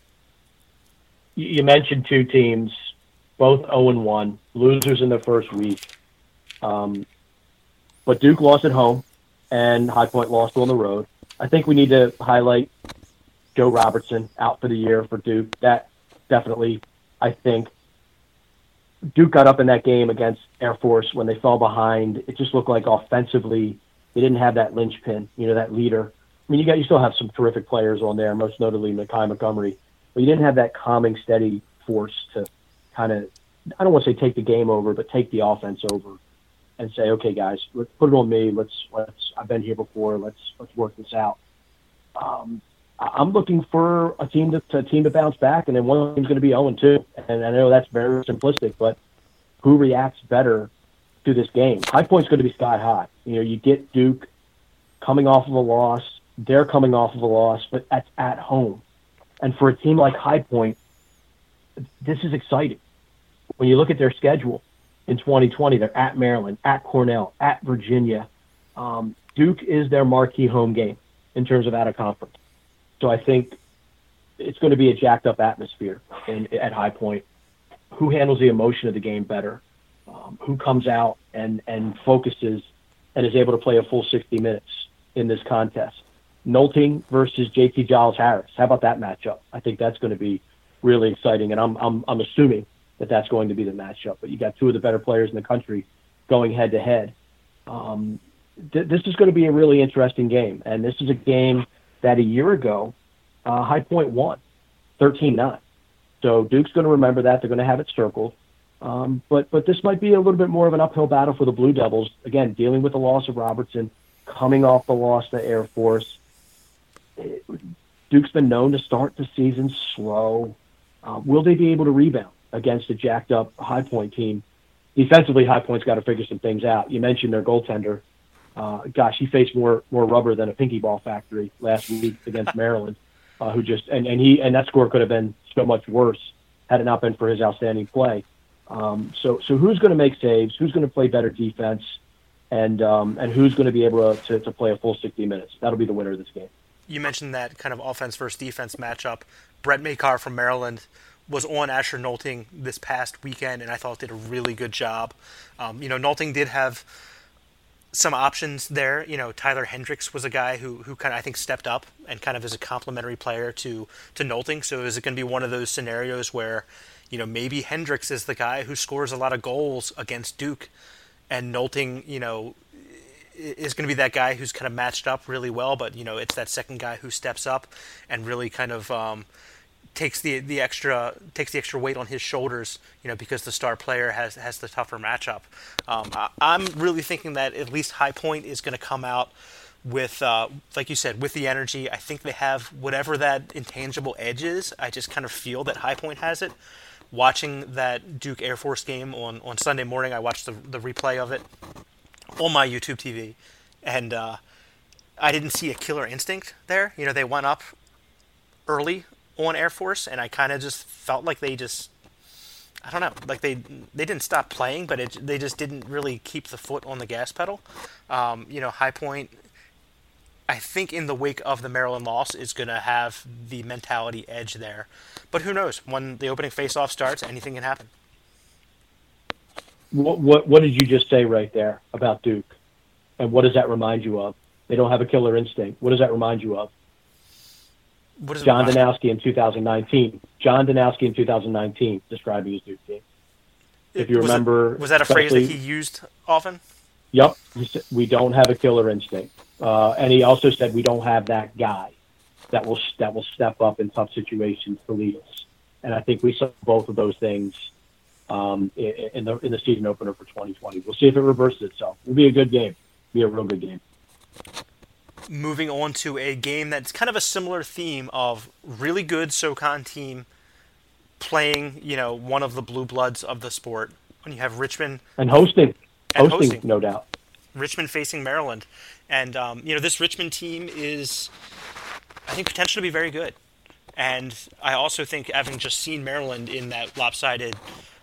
You mentioned two teams, both 0-1, losers in their first week. But Duke lost at home, and High Point lost on the road. I think we need to highlight Joe Robertson out for the year for Duke. That definitely, I think, Duke got up in that game against Air Force when they fell behind. It just looked like offensively they didn't have that linchpin, that leader. I mean, you still have some terrific players on there, most notably Mackay Montgomery, but you didn't have that calming, steady force to kind of, I don't want to say take the game over, but take the offense over and say, okay, guys, let's put it on me. Let's. I've been here before. Let's work this out. I'm looking for a team to bounce back, and then one team's going to be 0-2. And I know that's very simplistic, but who reacts better to this game? High Point's going to be sky high. You get Duke coming off of a loss. They're coming off of a loss, but that's at home. And for a team like High Point, this is exciting. When you look at their schedule in 2020, they're at Maryland, at Cornell, at Virginia. Duke is their marquee home game in terms of out of conference. So I think it's going to be a jacked up atmosphere at High Point. Who handles the emotion of the game better? Who comes out and focuses and is able to play a full 60 minutes in this contest? Nolting versus JT Giles Harris. How about that matchup? I think that's going to be really exciting, and I'm assuming that that's going to be the matchup. But you got two of the better players in the country going head to head. This is going to be a really interesting game, and this is a game that a year ago, High Point won 13-9. So Duke's going to remember that. They're going to have it circled. But this might be a little bit more of an uphill battle for the Blue Devils. Again, dealing with the loss of Robertson, coming off the loss to Air Force. Duke's been known to start the season slow. Will they be able to rebound against a jacked-up High Point team? Defensively, High Point's got to figure some things out. You mentioned their goaltender. He faced more rubber than a pinky ball factory last week against Maryland. Who just and that score could have been so much worse had it not been for his outstanding play. So who's going to make saves? Who's going to play better defense? And who's going to be able to play a full 60 minutes? That'll be the winner of this game. You mentioned that kind of offense versus defense matchup. Brett Makar from Maryland was on Asher Nolting this past weekend, and I thought did a really good job. Nolting did have some options there. Tyler Hendricks was a guy who kind of, I think, stepped up and kind of is a complementary player to Nolting. So is it going to be one of those scenarios where, maybe Hendricks is the guy who scores a lot of goals against Duke, and Nolting, is going to be that guy who's kind of matched up really well, but, it's that second guy who steps up and really kind of takes the extra weight on his shoulders, because the star player has the tougher matchup. I'm really thinking that at least High Point is going to come out with, like you said, with the energy. I think they have whatever that intangible edge is. I just kind of feel that High Point has it. Watching that Duke Air Force game on Sunday morning, I watched the replay of it on my YouTube TV, and I didn't see a killer instinct there. They went up early on Air Force, and I kind of just felt like I don't know, like they didn't stop playing, but they just didn't really keep the foot on the gas pedal. High Point, I think in the wake of the Maryland loss, is going to have the mentality edge there. But who knows? When the opening face-off starts, anything can happen. What did you just say right there about Duke? And what does that remind you of? They don't have a killer instinct. What does that remind you of? John Danowski in 2019. John Danowski in 2019 describing his Duke team. If you remember, was that a phrase that he used often? Yep. We don't have a killer instinct. And he also said we don't have that guy that will step up in tough situations to lead us. And I think we saw both of those things in the season opener for 2020. We'll see if it reverses itself. It'll be a good game. Be a real good game. Moving on to a game that's kind of a similar theme of really good SoCon team playing, one of the blue bloods of the sport. When you have Richmond and hosting, no doubt. Richmond facing Maryland, and this Richmond team is, I think, potential to be very good. And I also think, having just seen Maryland in that lopsided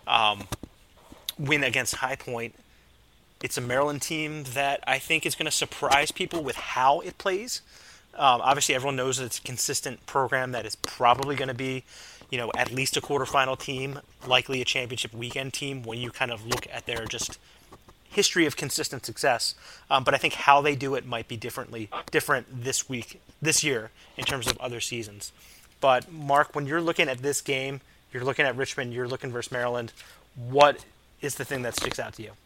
win against High Point, it's a Maryland team that I think is going to surprise people with how it plays. Obviously, everyone knows that it's a consistent program that is probably going to be, at least a quarterfinal team, likely a championship weekend team when you kind of look at their just history of consistent success. But I think how they do it might be different this year in terms of other seasons. But Mark, when you're looking at this game, you're looking at Richmond, you're looking versus Maryland, what is the thing that sticks out to you?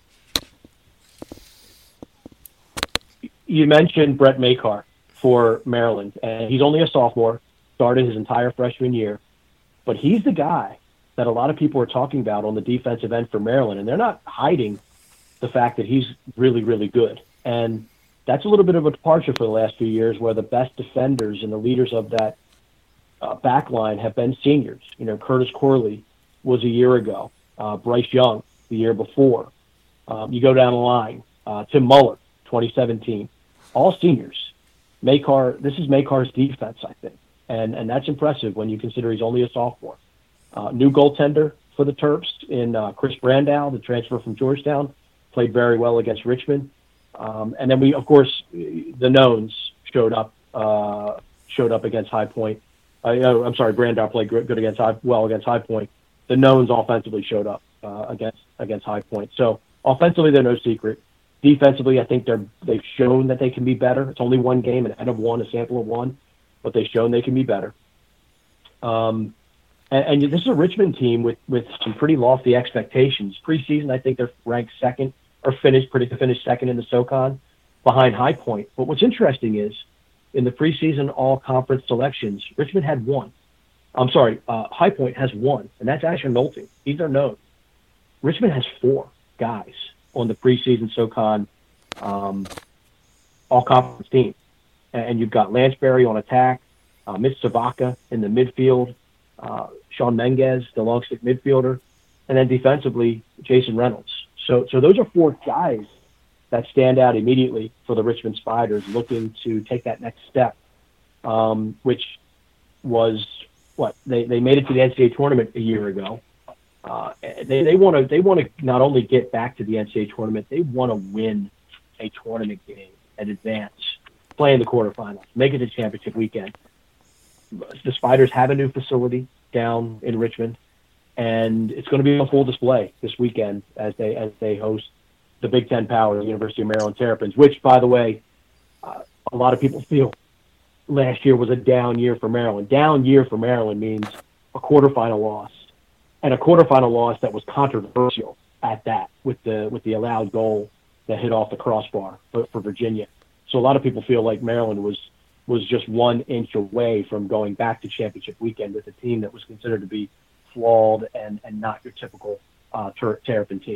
You mentioned Brett Makar for Maryland, and he's only a sophomore, started his entire freshman year, but he's the guy that a lot of people are talking about on the defensive end for Maryland, and they're not hiding the fact that he's really, really good. And that's a little bit of a departure for the last few years, where the best defenders and the leaders of that back line have been seniors. Curtis Corley was a year ago, Bryce Young the year before. You go down the line, Tim Muller, 2017. All seniors. This is Makar's defense, I think. And that's impressive when you consider he's only a sophomore. New goaltender for the Terps in Chris Brandow, the transfer from Georgetown, played very well against Richmond. And then the Knowns showed up against High Point. I'm sorry, Brandow played good against High Point. The Knowns offensively showed up against High Point. So offensively, they're no secret. Defensively, I think they've shown that they can be better. It's only one game, an N of one, a sample of one, but they've shown they can be better. And this is a Richmond team with some pretty lofty expectations. Preseason, I think they're ranked second or finished second in the SoCon behind High Point. But what's interesting is in the preseason all-conference selections, Richmond had one. High Point has one, and that's Asher Nolting. He's their nose. Richmond has four guys on the preseason SoCon all-conference team. And you've got Lansbury on attack, Mitch Savaka in the midfield, Sean Menges, the long-stick midfielder, and then defensively, Jason Reynolds. So those are four guys that stand out immediately for the Richmond Spiders looking to take that next step, which was they made it to the NCAA tournament a year ago. They want to not only get back to the NCAA tournament, they want to win a tournament game and advance, play in the quarterfinals, make it to championship weekend. The Spiders have a new facility down in Richmond, and it's going to be on full display this weekend as they host the Big Ten Power, the University of Maryland Terrapins, which, by the way, a lot of people feel last year was a down year for Maryland. Down year for Maryland means a quarterfinal loss. And a quarterfinal loss that was controversial at that, with the allowed goal that hit off the crossbar for Virginia. So a lot of people feel like Maryland was just 1 inch away from going back to championship weekend with a team that was considered to be flawed and not your typical Terrapin team.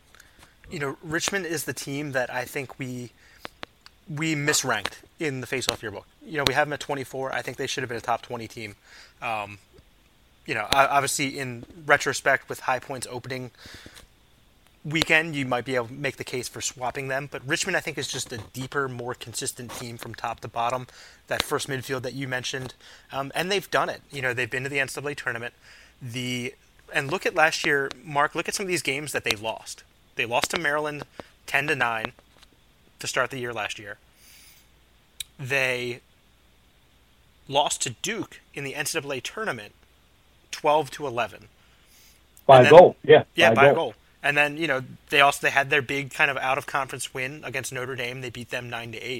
Richmond is the team that I think we misranked in the face-off yearbook. We have them at 24. I think they should have been a top 20 team. Obviously in retrospect with High Point's opening weekend, you might be able to make the case for swapping them. But Richmond, I think, is just a deeper, more consistent team from top to bottom. That first midfield that you mentioned, and they've done it. They've been to the NCAA tournament. And look at last year, Mark. Look at some of these games that they lost. They lost to Maryland 10-9 to start the year last year. They lost to Duke in the NCAA tournament 12-11. By a goal, yeah. Yeah, by a goal. And then, they had their big kind of out-of-conference win against Notre Dame. They beat them 9-8.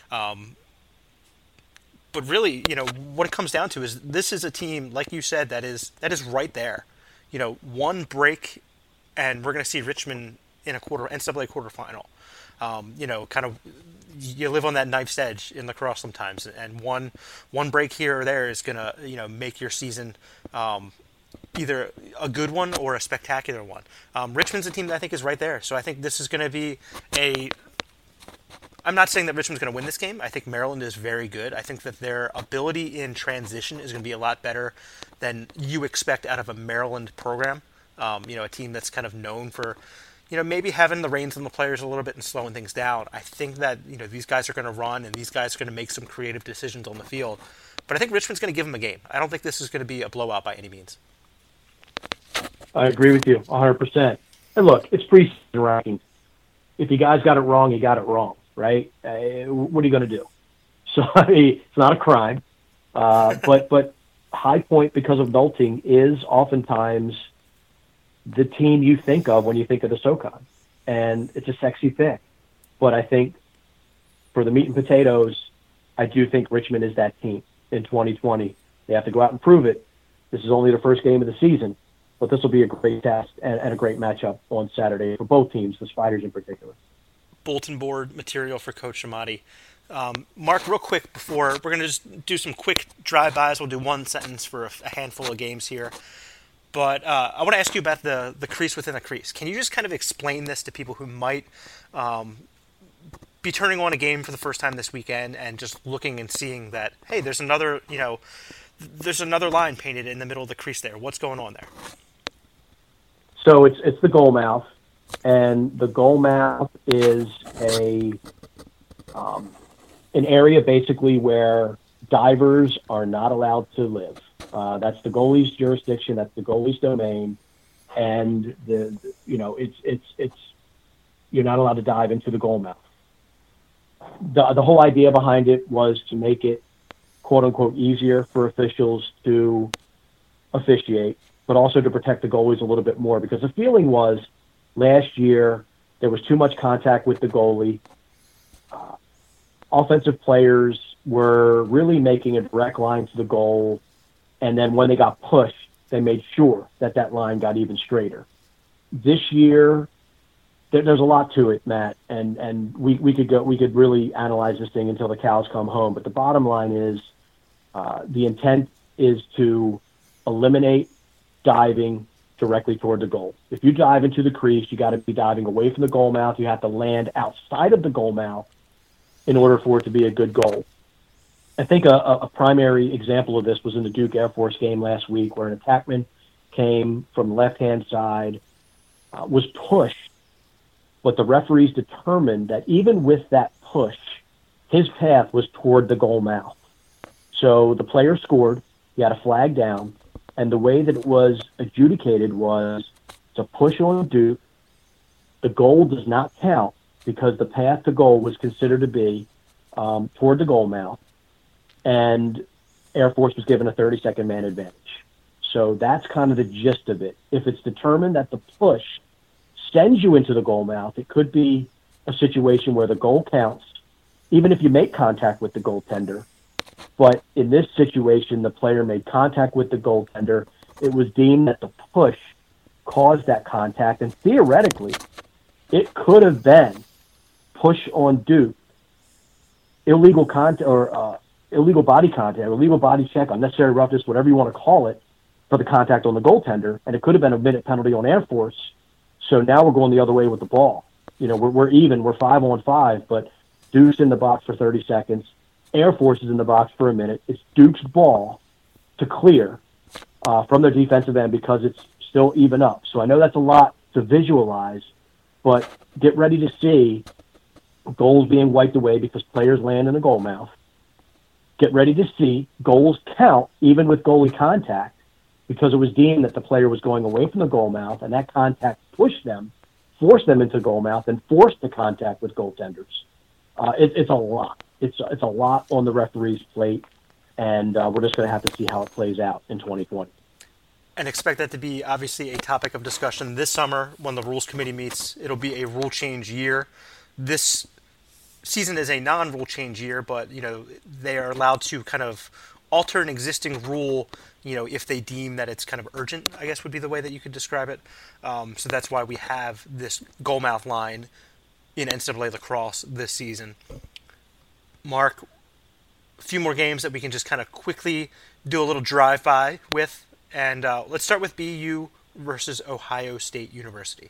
But really, what it comes down to is this is a team, like you said, that is right there. One break, and we're going to see Richmond in a NCAA quarterfinal. Kind of you live on that knife's edge in lacrosse sometimes, and one break here or there is going to make your season either a good one or a spectacular one. Richmond's a team that I think is right there, so I think this is going to be I'm not saying that Richmond's going to win this game. I think Maryland is very good. I think that their ability in transition is going to be a lot better than you expect out of a Maryland program. A team that's kind of known for, maybe having the reins on the players a little bit and slowing things down. I think that, these guys are going to run and these guys are going to make some creative decisions on the field. But I think Richmond's going to give them a game. I don't think this is going to be a blowout by any means. I agree with you 100%. And look, it's preseason rankings. If you guys got it wrong, you got it wrong, right? What are you going to do? So it's not a crime. But High Point, because of adulting, is oftentimes the team you think of when you think of the SoCon. And it's a sexy thing. But I think for the meat and potatoes, I do think Richmond is that team in 2020. They have to go out and prove it. This is only the first game of the season. But this will be a great test and a great matchup on Saturday for both teams, the Spiders in particular. Bulletin board material for Coach Amati. Mark, real quick before, we're going to just do some quick drive-bys. We'll do one sentence for a handful of games here. But I want to ask you about the crease within a crease. Can you just kind of explain this to people who might be turning on a game for the first time this weekend and just looking and seeing that, hey, there's another line painted in the middle of the crease there. What's going on there? So it's the goal mouth, and the goal mouth is an area basically where divers are not allowed to live. That's the goalie's jurisdiction. That's the goalie's domain, and it's you're not allowed to dive into the goal mouth. The whole idea behind it was to make it quote unquote easier for officials to officiate, but also to protect the goalies a little bit more, because the feeling was last year there was too much contact with the goalie. Offensive players were really making a direct line to the goal, and then when they got pushed, they made sure that line got even straighter. This year, there's a lot to it, Matt, and we could really analyze this thing until the cows come home. But the bottom line is, the intent is to eliminate diving directly toward the goal. If you dive into the crease, you got to be diving away from the goal mouth. You have to land outside of the goal mouth in order for it to be a good goal. I think a primary example of this was in the Duke Air Force game last week, where an attackman came from the left-hand side, was pushed, but the referees determined that even with that push, his path was toward the goal mouth. So the player scored, he had a flag down, and the way that it was adjudicated was to push on Duke. The goal does not count because the path to goal was considered to be toward the goal mouth, and Air Force was given a 30-second man advantage. So that's kind of the gist of it. If it's determined that the push sends you into the goal mouth, it could be a situation where the goal counts, even if you make contact with the goaltender. But in this situation, the player made contact with the goaltender. It was deemed that the push caused that contact, and theoretically, it could have been push on Duke, illegal contact or illegal body contact, illegal body check, unnecessary roughness, whatever you want to call it, for the contact on the goaltender, and it could have been a minute penalty on Air Force. So now we're going the other way with the ball. We're even. We're 5-on-5, but Duke's in the box for 30 seconds. Air Force is in the box for a minute. It's Duke's ball to clear from their defensive end because it's still even up. So I know that's a lot to visualize, but get ready to see goals being wiped away because players land in the goal mouth. Get ready to see goals count even with goalie contact because it was deemed that the player was going away from the goal mouth, and that contact forced them into goal mouth and forced the contact with goaltenders. It's a lot. It's a lot on the referee's plate, and we're just going to have to see how it plays out in 2020. And expect that to be obviously a topic of discussion this summer when the Rules Committee meets. It'll be a rule change year. This season is a non-rule change year, but they are allowed to kind of alter an existing rule, if they deem that it's kind of urgent, I guess would be the way that you could describe it. So that's why we have this goal mouth line in NCAA lacrosse this season. Mark, a few more games that we can just kind of quickly do a little drive-by with, and let's start with BU versus Ohio State University.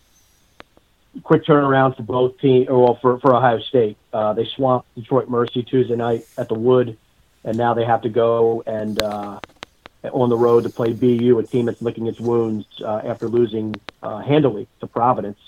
Quick turnaround for both teams, for Ohio State. They swamped Detroit Mercy Tuesday night at the Wood, and now they have to go and on the road to play BU, a team that's licking its wounds after losing handily to Providence.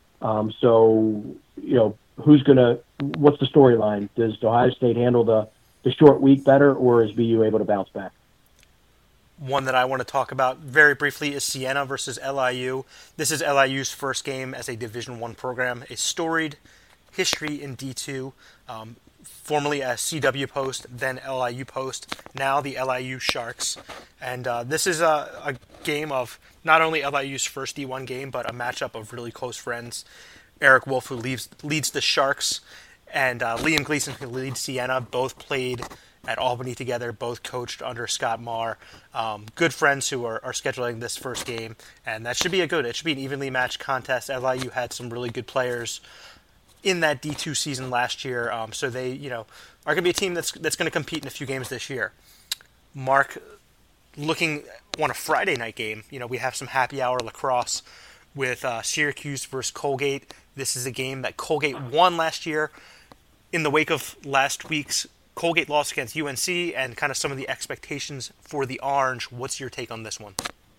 So, what's the storyline? Does Ohio State handle the short week better, or is BU able to bounce back? One that I want to talk about very briefly is Siena versus LIU. This is LIU's first game as a Division I program, a storied history in D2, formerly as CW Post, then LIU Post, now the LIU Sharks. And this is a game of not only LIU's first D1 game, but a matchup of really close friends. Eric Wolf, who leads the Sharks, and Liam Gleason, who leads Siena, both played at Albany together, both coached under Scott Marr. Good friends who are scheduling this first game, and it should be an evenly matched contest. LIU had some really good players in that D2 season last year, so they are going to be a team that's going to compete in a few games this year. Mark, looking on a Friday night game, we have some happy hour lacrosse with Syracuse versus Colgate. This is a game that Colgate won last year. In the wake of last week's Colgate loss against UNC and kind of some of the expectations for the Orange, what's your take on this one?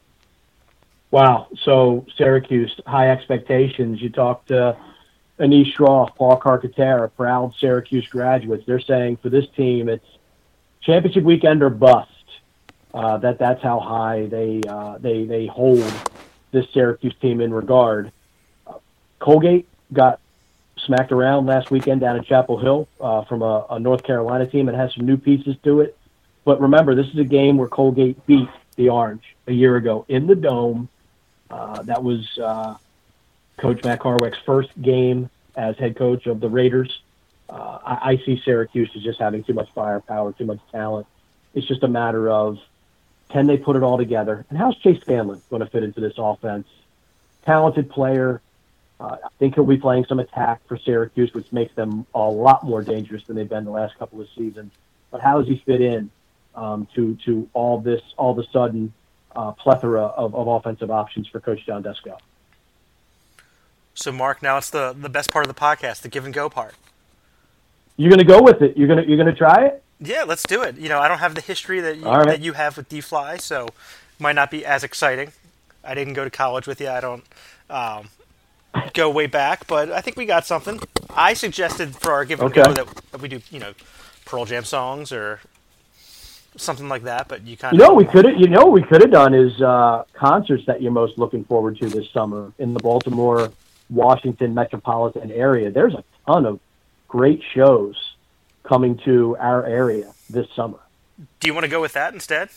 Wow. So Syracuse, high expectations. You talked to Anish Shroff, Paul Carcaterra, proud Syracuse graduates. They're saying for this team, it's championship weekend or bust. That's how high they hold this Syracuse team in regard. Colgate got smacked around last weekend down in Chapel Hill from a North Carolina team that has some new pieces to it. But remember, this is a game where Colgate beat the Orange a year ago in the Dome. That was Coach Matt Carwick's first game as head coach of the Raiders. I see Syracuse as just having too much firepower, too much talent. It's just a matter of, can they put it all together? And how's Chase Scanlon going to fit into this offense? Talented player. I think he'll be playing some attack for Syracuse, which makes them a lot more dangerous than they've been the last couple of seasons. But how does he fit in to all of a sudden plethora of offensive options for Coach John Desko? So, Mark, now it's the best part of the podcast, the give and go part. You're going to go with it. You're going to try it. Yeah, let's do it. I don't have the history that you have with D-Fly, so it might not be as exciting. I didn't go to college with you. I don't go way back, but I think we got something. I suggested for our give and go that we do, Pearl Jam songs or something like that. But you kind of we could have done is concerts that you're most looking forward to this summer in the Baltimore, Washington metropolitan area. There's a ton of great shows coming to our area this summer. Do you want to go with that instead?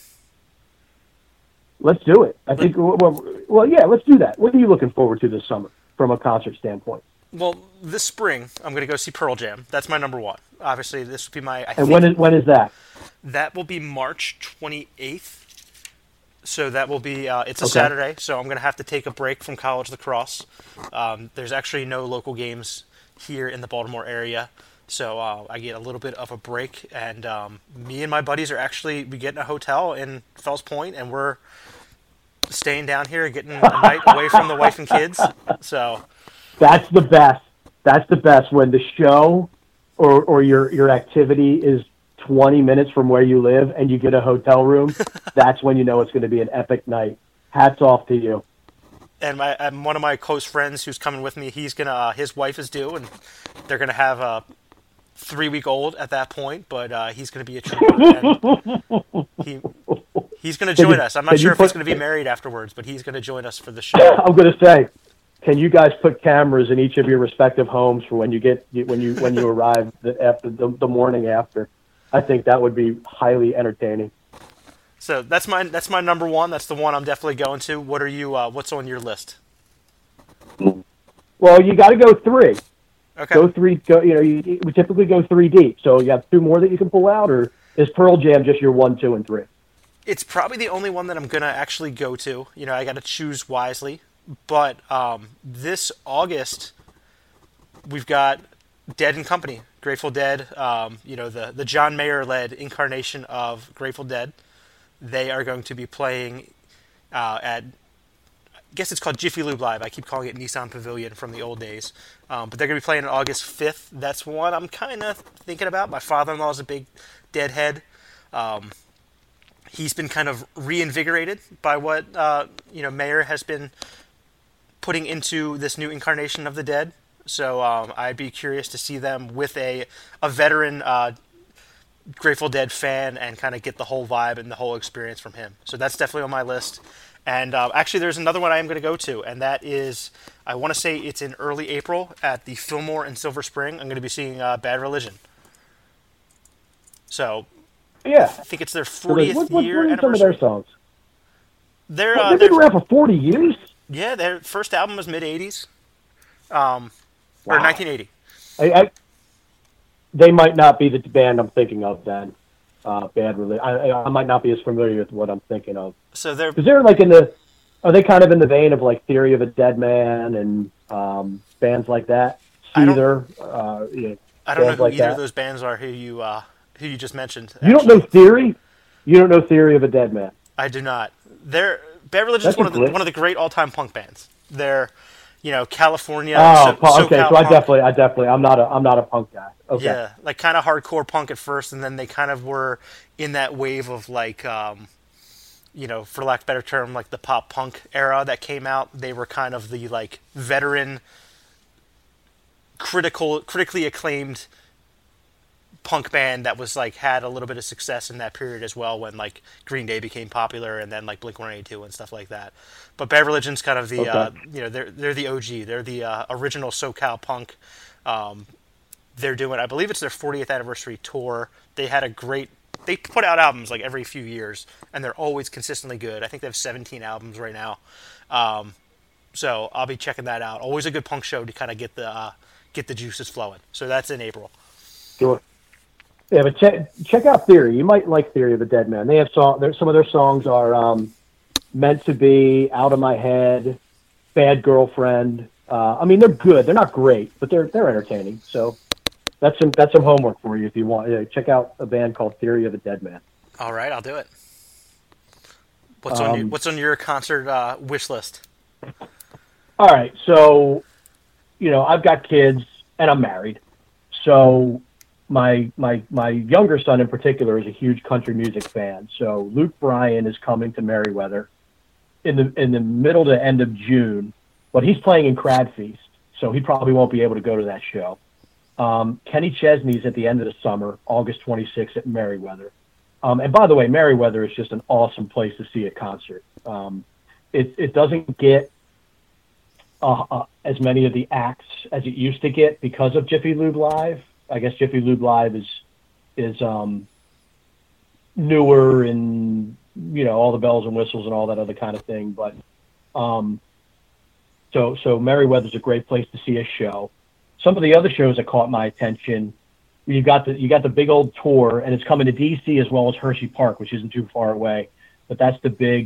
Let's do it. I think. Well, yeah, let's do that. What are you looking forward to this summer from a concert standpoint? Well, this spring I'm going to go see Pearl Jam. That's my number one. Obviously, this will be my. When is that? That will be March 28th. So that will be. It's a Saturday. So I'm going to have to take a break from college lacrosse. There's actually no local games here in the Baltimore area. So I get a little bit of a break, and me and my buddies we get in a hotel in Fells Point, and we're staying down here, getting a night away from the wife and kids. So that's the best. That's the best when the show or your activity is 20 minutes from where you live, and you get a hotel room. That's when you know it's going to be an epic night. Hats off to you. and one of my close friends who's coming with me, he's gonna his wife is due, and they're gonna have a 3-week-old at that point. But he's gonna be a trooper. And he's gonna join us. I'm not sure if he's gonna be married afterwards, but he's gonna join us for the show. I'm gonna say, can you guys put cameras in each of your respective homes for when you arrive after the morning after? I think that would be highly entertaining. So that's my number one. That's the one I'm definitely going to. What are you? What's on your list? Well, you got to go 3. Okay. Go 3. We typically go 3 deep. So you have 2 more that you can pull out, or is Pearl Jam just your 1, 2, and 3? It's probably the only one that I'm gonna actually go to. I got to choose wisely. But this August, we've got Dead and Company, Grateful Dead. The John Mayer-led incarnation of Grateful Dead. They are going to be playing at, I guess it's called Jiffy Lube Live. I keep calling it Nissan Pavilion from the old days. But they're going to be playing on August 5th. That's one I'm kind of thinking about. My father-in-law is a big Deadhead. He's been kind of reinvigorated by what Mayer has been putting into this new incarnation of the Dead. So I'd be curious to see them with a veteran Grateful Dead fan and kind of get the whole vibe and the whole experience from him. So that's definitely on my list. And actually, there's another one I am going to go to, and that is, I want to say it's in early April at the Fillmore in Silver Spring. I'm going to be seeing Bad Religion. So yeah, I think it's their 40th year anniversary. Some of their songs? They've been around for 40 years? Yeah, their first album was mid-'80s. Or 1980. They might not be the band I'm thinking of then. Bad Religion. I might not be as familiar with what I'm thinking of. So they're like are they kind of in the vein of like Theory of a Dead Man and bands like that? Seether. I don't know who either of those bands are. Who you just mentioned? Actually. You don't know Theory? You don't know Theory of a Dead Man? I do not. Bad Religion is one of the great all-time punk bands. They're, California. Okay. So I definitely, I'm not a punk guy. Okay. Yeah, like kind of hardcore punk at first, and then they kind of were in that wave of like, for lack of a better term, like the pop punk era that came out. They were kind of the like veteran, critically acclaimed punk band that was like had a little bit of success in that period as well, when like Green Day became popular and then like Blink-182 and stuff like that. But Bad Religion's kind of the they're the OG, they're the original SoCal punk. They're doing, I believe it's their 40th anniversary tour. They put out albums like every few years, and they're always consistently good. I think they have 17 albums right now. So I'll be checking that out. Always a good punk show to kind of get the juices flowing. So that's in April. Sure. Yeah, but check out Theory. You might like Theory of a Dead Man. They have some of their songs are Meant to Be, Out of My Head, Bad Girlfriend. They're good. They're not great, but they're entertaining. So that's some homework for you if you want. Yeah, check out a band called Theory of a Dead Man. All right, I'll do it. What's on your concert wish list? All right, so I've got kids and I'm married, so my younger son in particular is a huge country music fan. So Luke Bryan is coming to Merriweather in the middle to end of June, but he's playing in Crab Feast, so he probably won't be able to go to that show. Kenny Chesney's at the end of the summer, August 26th at Merriweather. And by the way, Merriweather is just an awesome place to see a concert. It doesn't get as many of the acts as it used to get because of Jiffy Lube Live. I guess Jiffy Lube Live is newer and all the bells and whistles and all that other kind of thing. But so Merriweather's a great place to see a show. Some of the other shows that caught my attention, you got the big old tour, and it's coming to DC as well as Hershey Park, which isn't too far away. But that's the big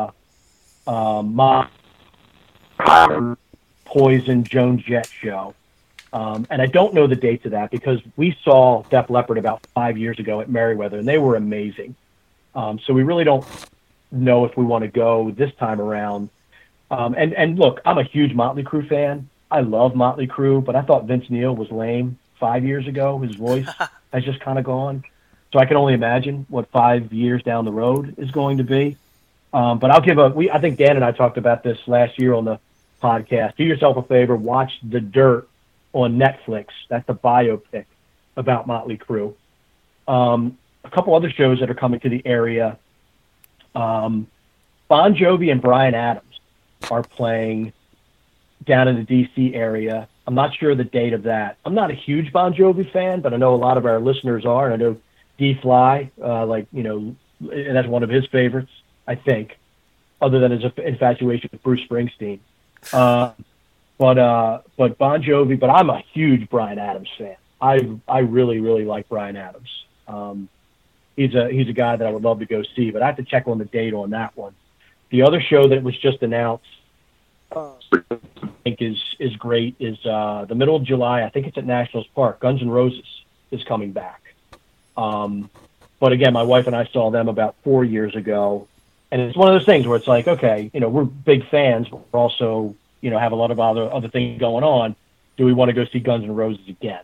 Poison Joan Jett show. And I don't know the dates of that because we saw Def Leppard about 5 years ago at Merriweather, and they were amazing. So we really don't know if we want to go this time around. And look, I'm a huge Motley Crue fan. I love Motley Crue, but I thought Vince Neil was lame 5 years ago. His voice has just kind of gone. So I can only imagine what 5 years down the road is going to be. But I think Dan and I talked about this last year on the podcast. Do yourself a favor, watch The Dirt on Netflix. That's a biopic about Motley Crue. A couple other shows that are coming to the area. Bon Jovi and Bryan Adams are playing down in the D.C. area. I'm not sure the date of that. I'm not a huge Bon Jovi fan, but I know a lot of our listeners are. And I know D-Fly, and that's one of his favorites, I think, other than his infatuation with Bruce Springsteen. But Bon Jovi, but I'm a huge Bryan Adams fan. I really, really like Bryan Adams. He's a guy that I would love to go see, but I have to check on the date on that one. The other show that was just announced, I think is great, is the middle of July. I think it's at Nationals Park. Guns N' Roses is coming back. But again, my wife and I saw them about 4 years ago, and it's one of those things where it's like, okay, we're big fans, but we're also, have a lot of other things going on. Do we want to go see Guns N' Roses again?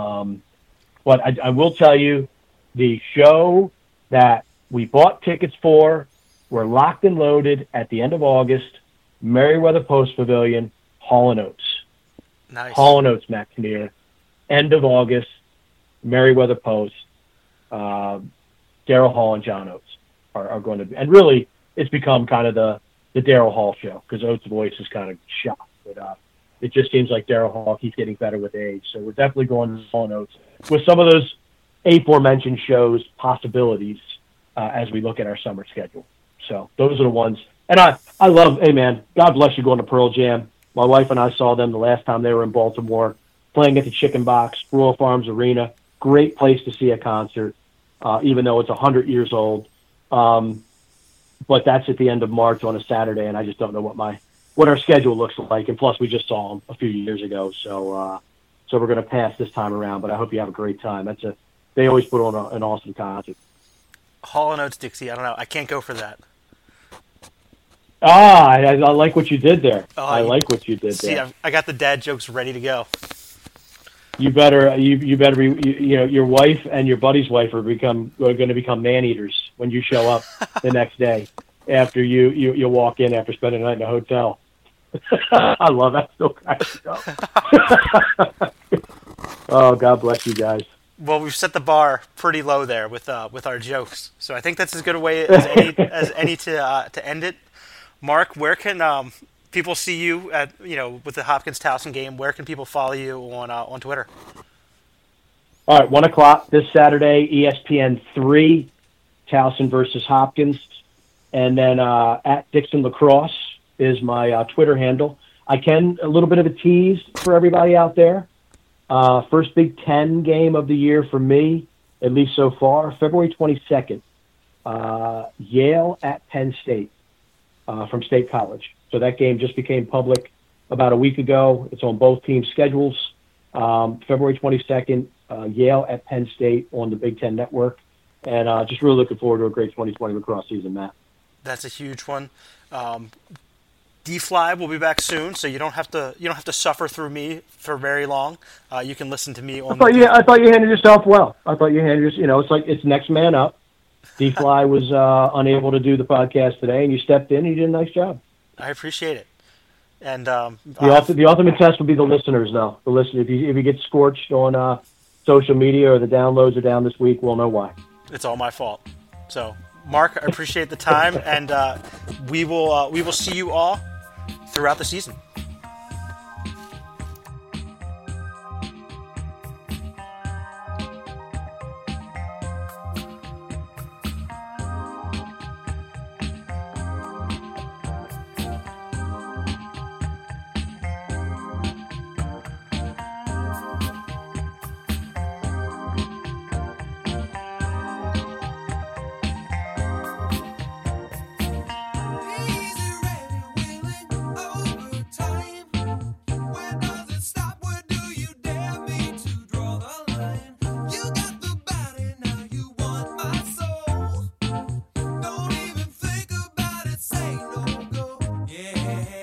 But I will tell you, the show that we bought tickets for, we're locked and loaded at the end of August, Merriweather Post Pavilion, Hall & Oates. Nice. Hall & Oates, Matt Kinnear. End of August, Merriweather Post. Daryl Hall and John Oates are going to be. And really, it's become kind of the Daryl Hall show because Oates' voice is kind of shot. But it just seems like Daryl Hall keeps getting better with age. So we're definitely going to Hall & Oates with some of those aforementioned shows possibilities as we look at our summer schedule. So those are the ones. And I love, hey man, God bless you going to Pearl Jam. My wife and I saw them the last time they were in Baltimore, playing at the Chicken Box, Royal Farms Arena. Great place to see a concert, even though it's 100 years old. But that's at the end of March on a Saturday, and I just don't know what our schedule looks like. And plus, we just saw them a few years ago, so we're going to pass this time around. But I hope you have a great time. They always put on an awesome concert. Hall & Oates, Dixie. I don't know. I can't go for that. I like what you did there. I like what you did there. See, I got the dad jokes ready to go. You better be, your wife and your buddy's wife are going to become man eaters when you show up the next day after you walk in after spending a night in a hotel. I love that. Still cracks me up. Oh, God bless you guys. Well, we've set the bar pretty low there with our jokes, so I think that's as good a way as any to end it. Mark, where can people see you at with the Hopkins Towson game? Where can people follow you on Twitter? All right, 1:00 this Saturday, ESPN 3, Towson versus Hopkins, and then at Dixon Lacrosse is my Twitter handle. A little bit of a tease for everybody out there. First Big Ten game of the year for me, at least so far, February 22nd, Yale at Penn State from State College. So that game just became public about a week ago. It's on both teams' schedules. February 22nd, Yale at Penn State on the Big Ten Network. And just really looking forward to a great 2020 lacrosse season, Matt. That's a huge one. D-Fly will be back soon, so you don't have to suffer through me for very long. You can listen to me on. I thought you handled yourself well. I thought you handled it's next man up. D-Fly was unable to do the podcast today, and you stepped in and you did a nice job. I appreciate it. And the ultimate test would be the listeners, though. The listener, if you get scorched on social media or the downloads are down this week, we'll know why. It's all my fault. So, Mark, I appreciate the time, and we will see you all throughout the season. Yeah.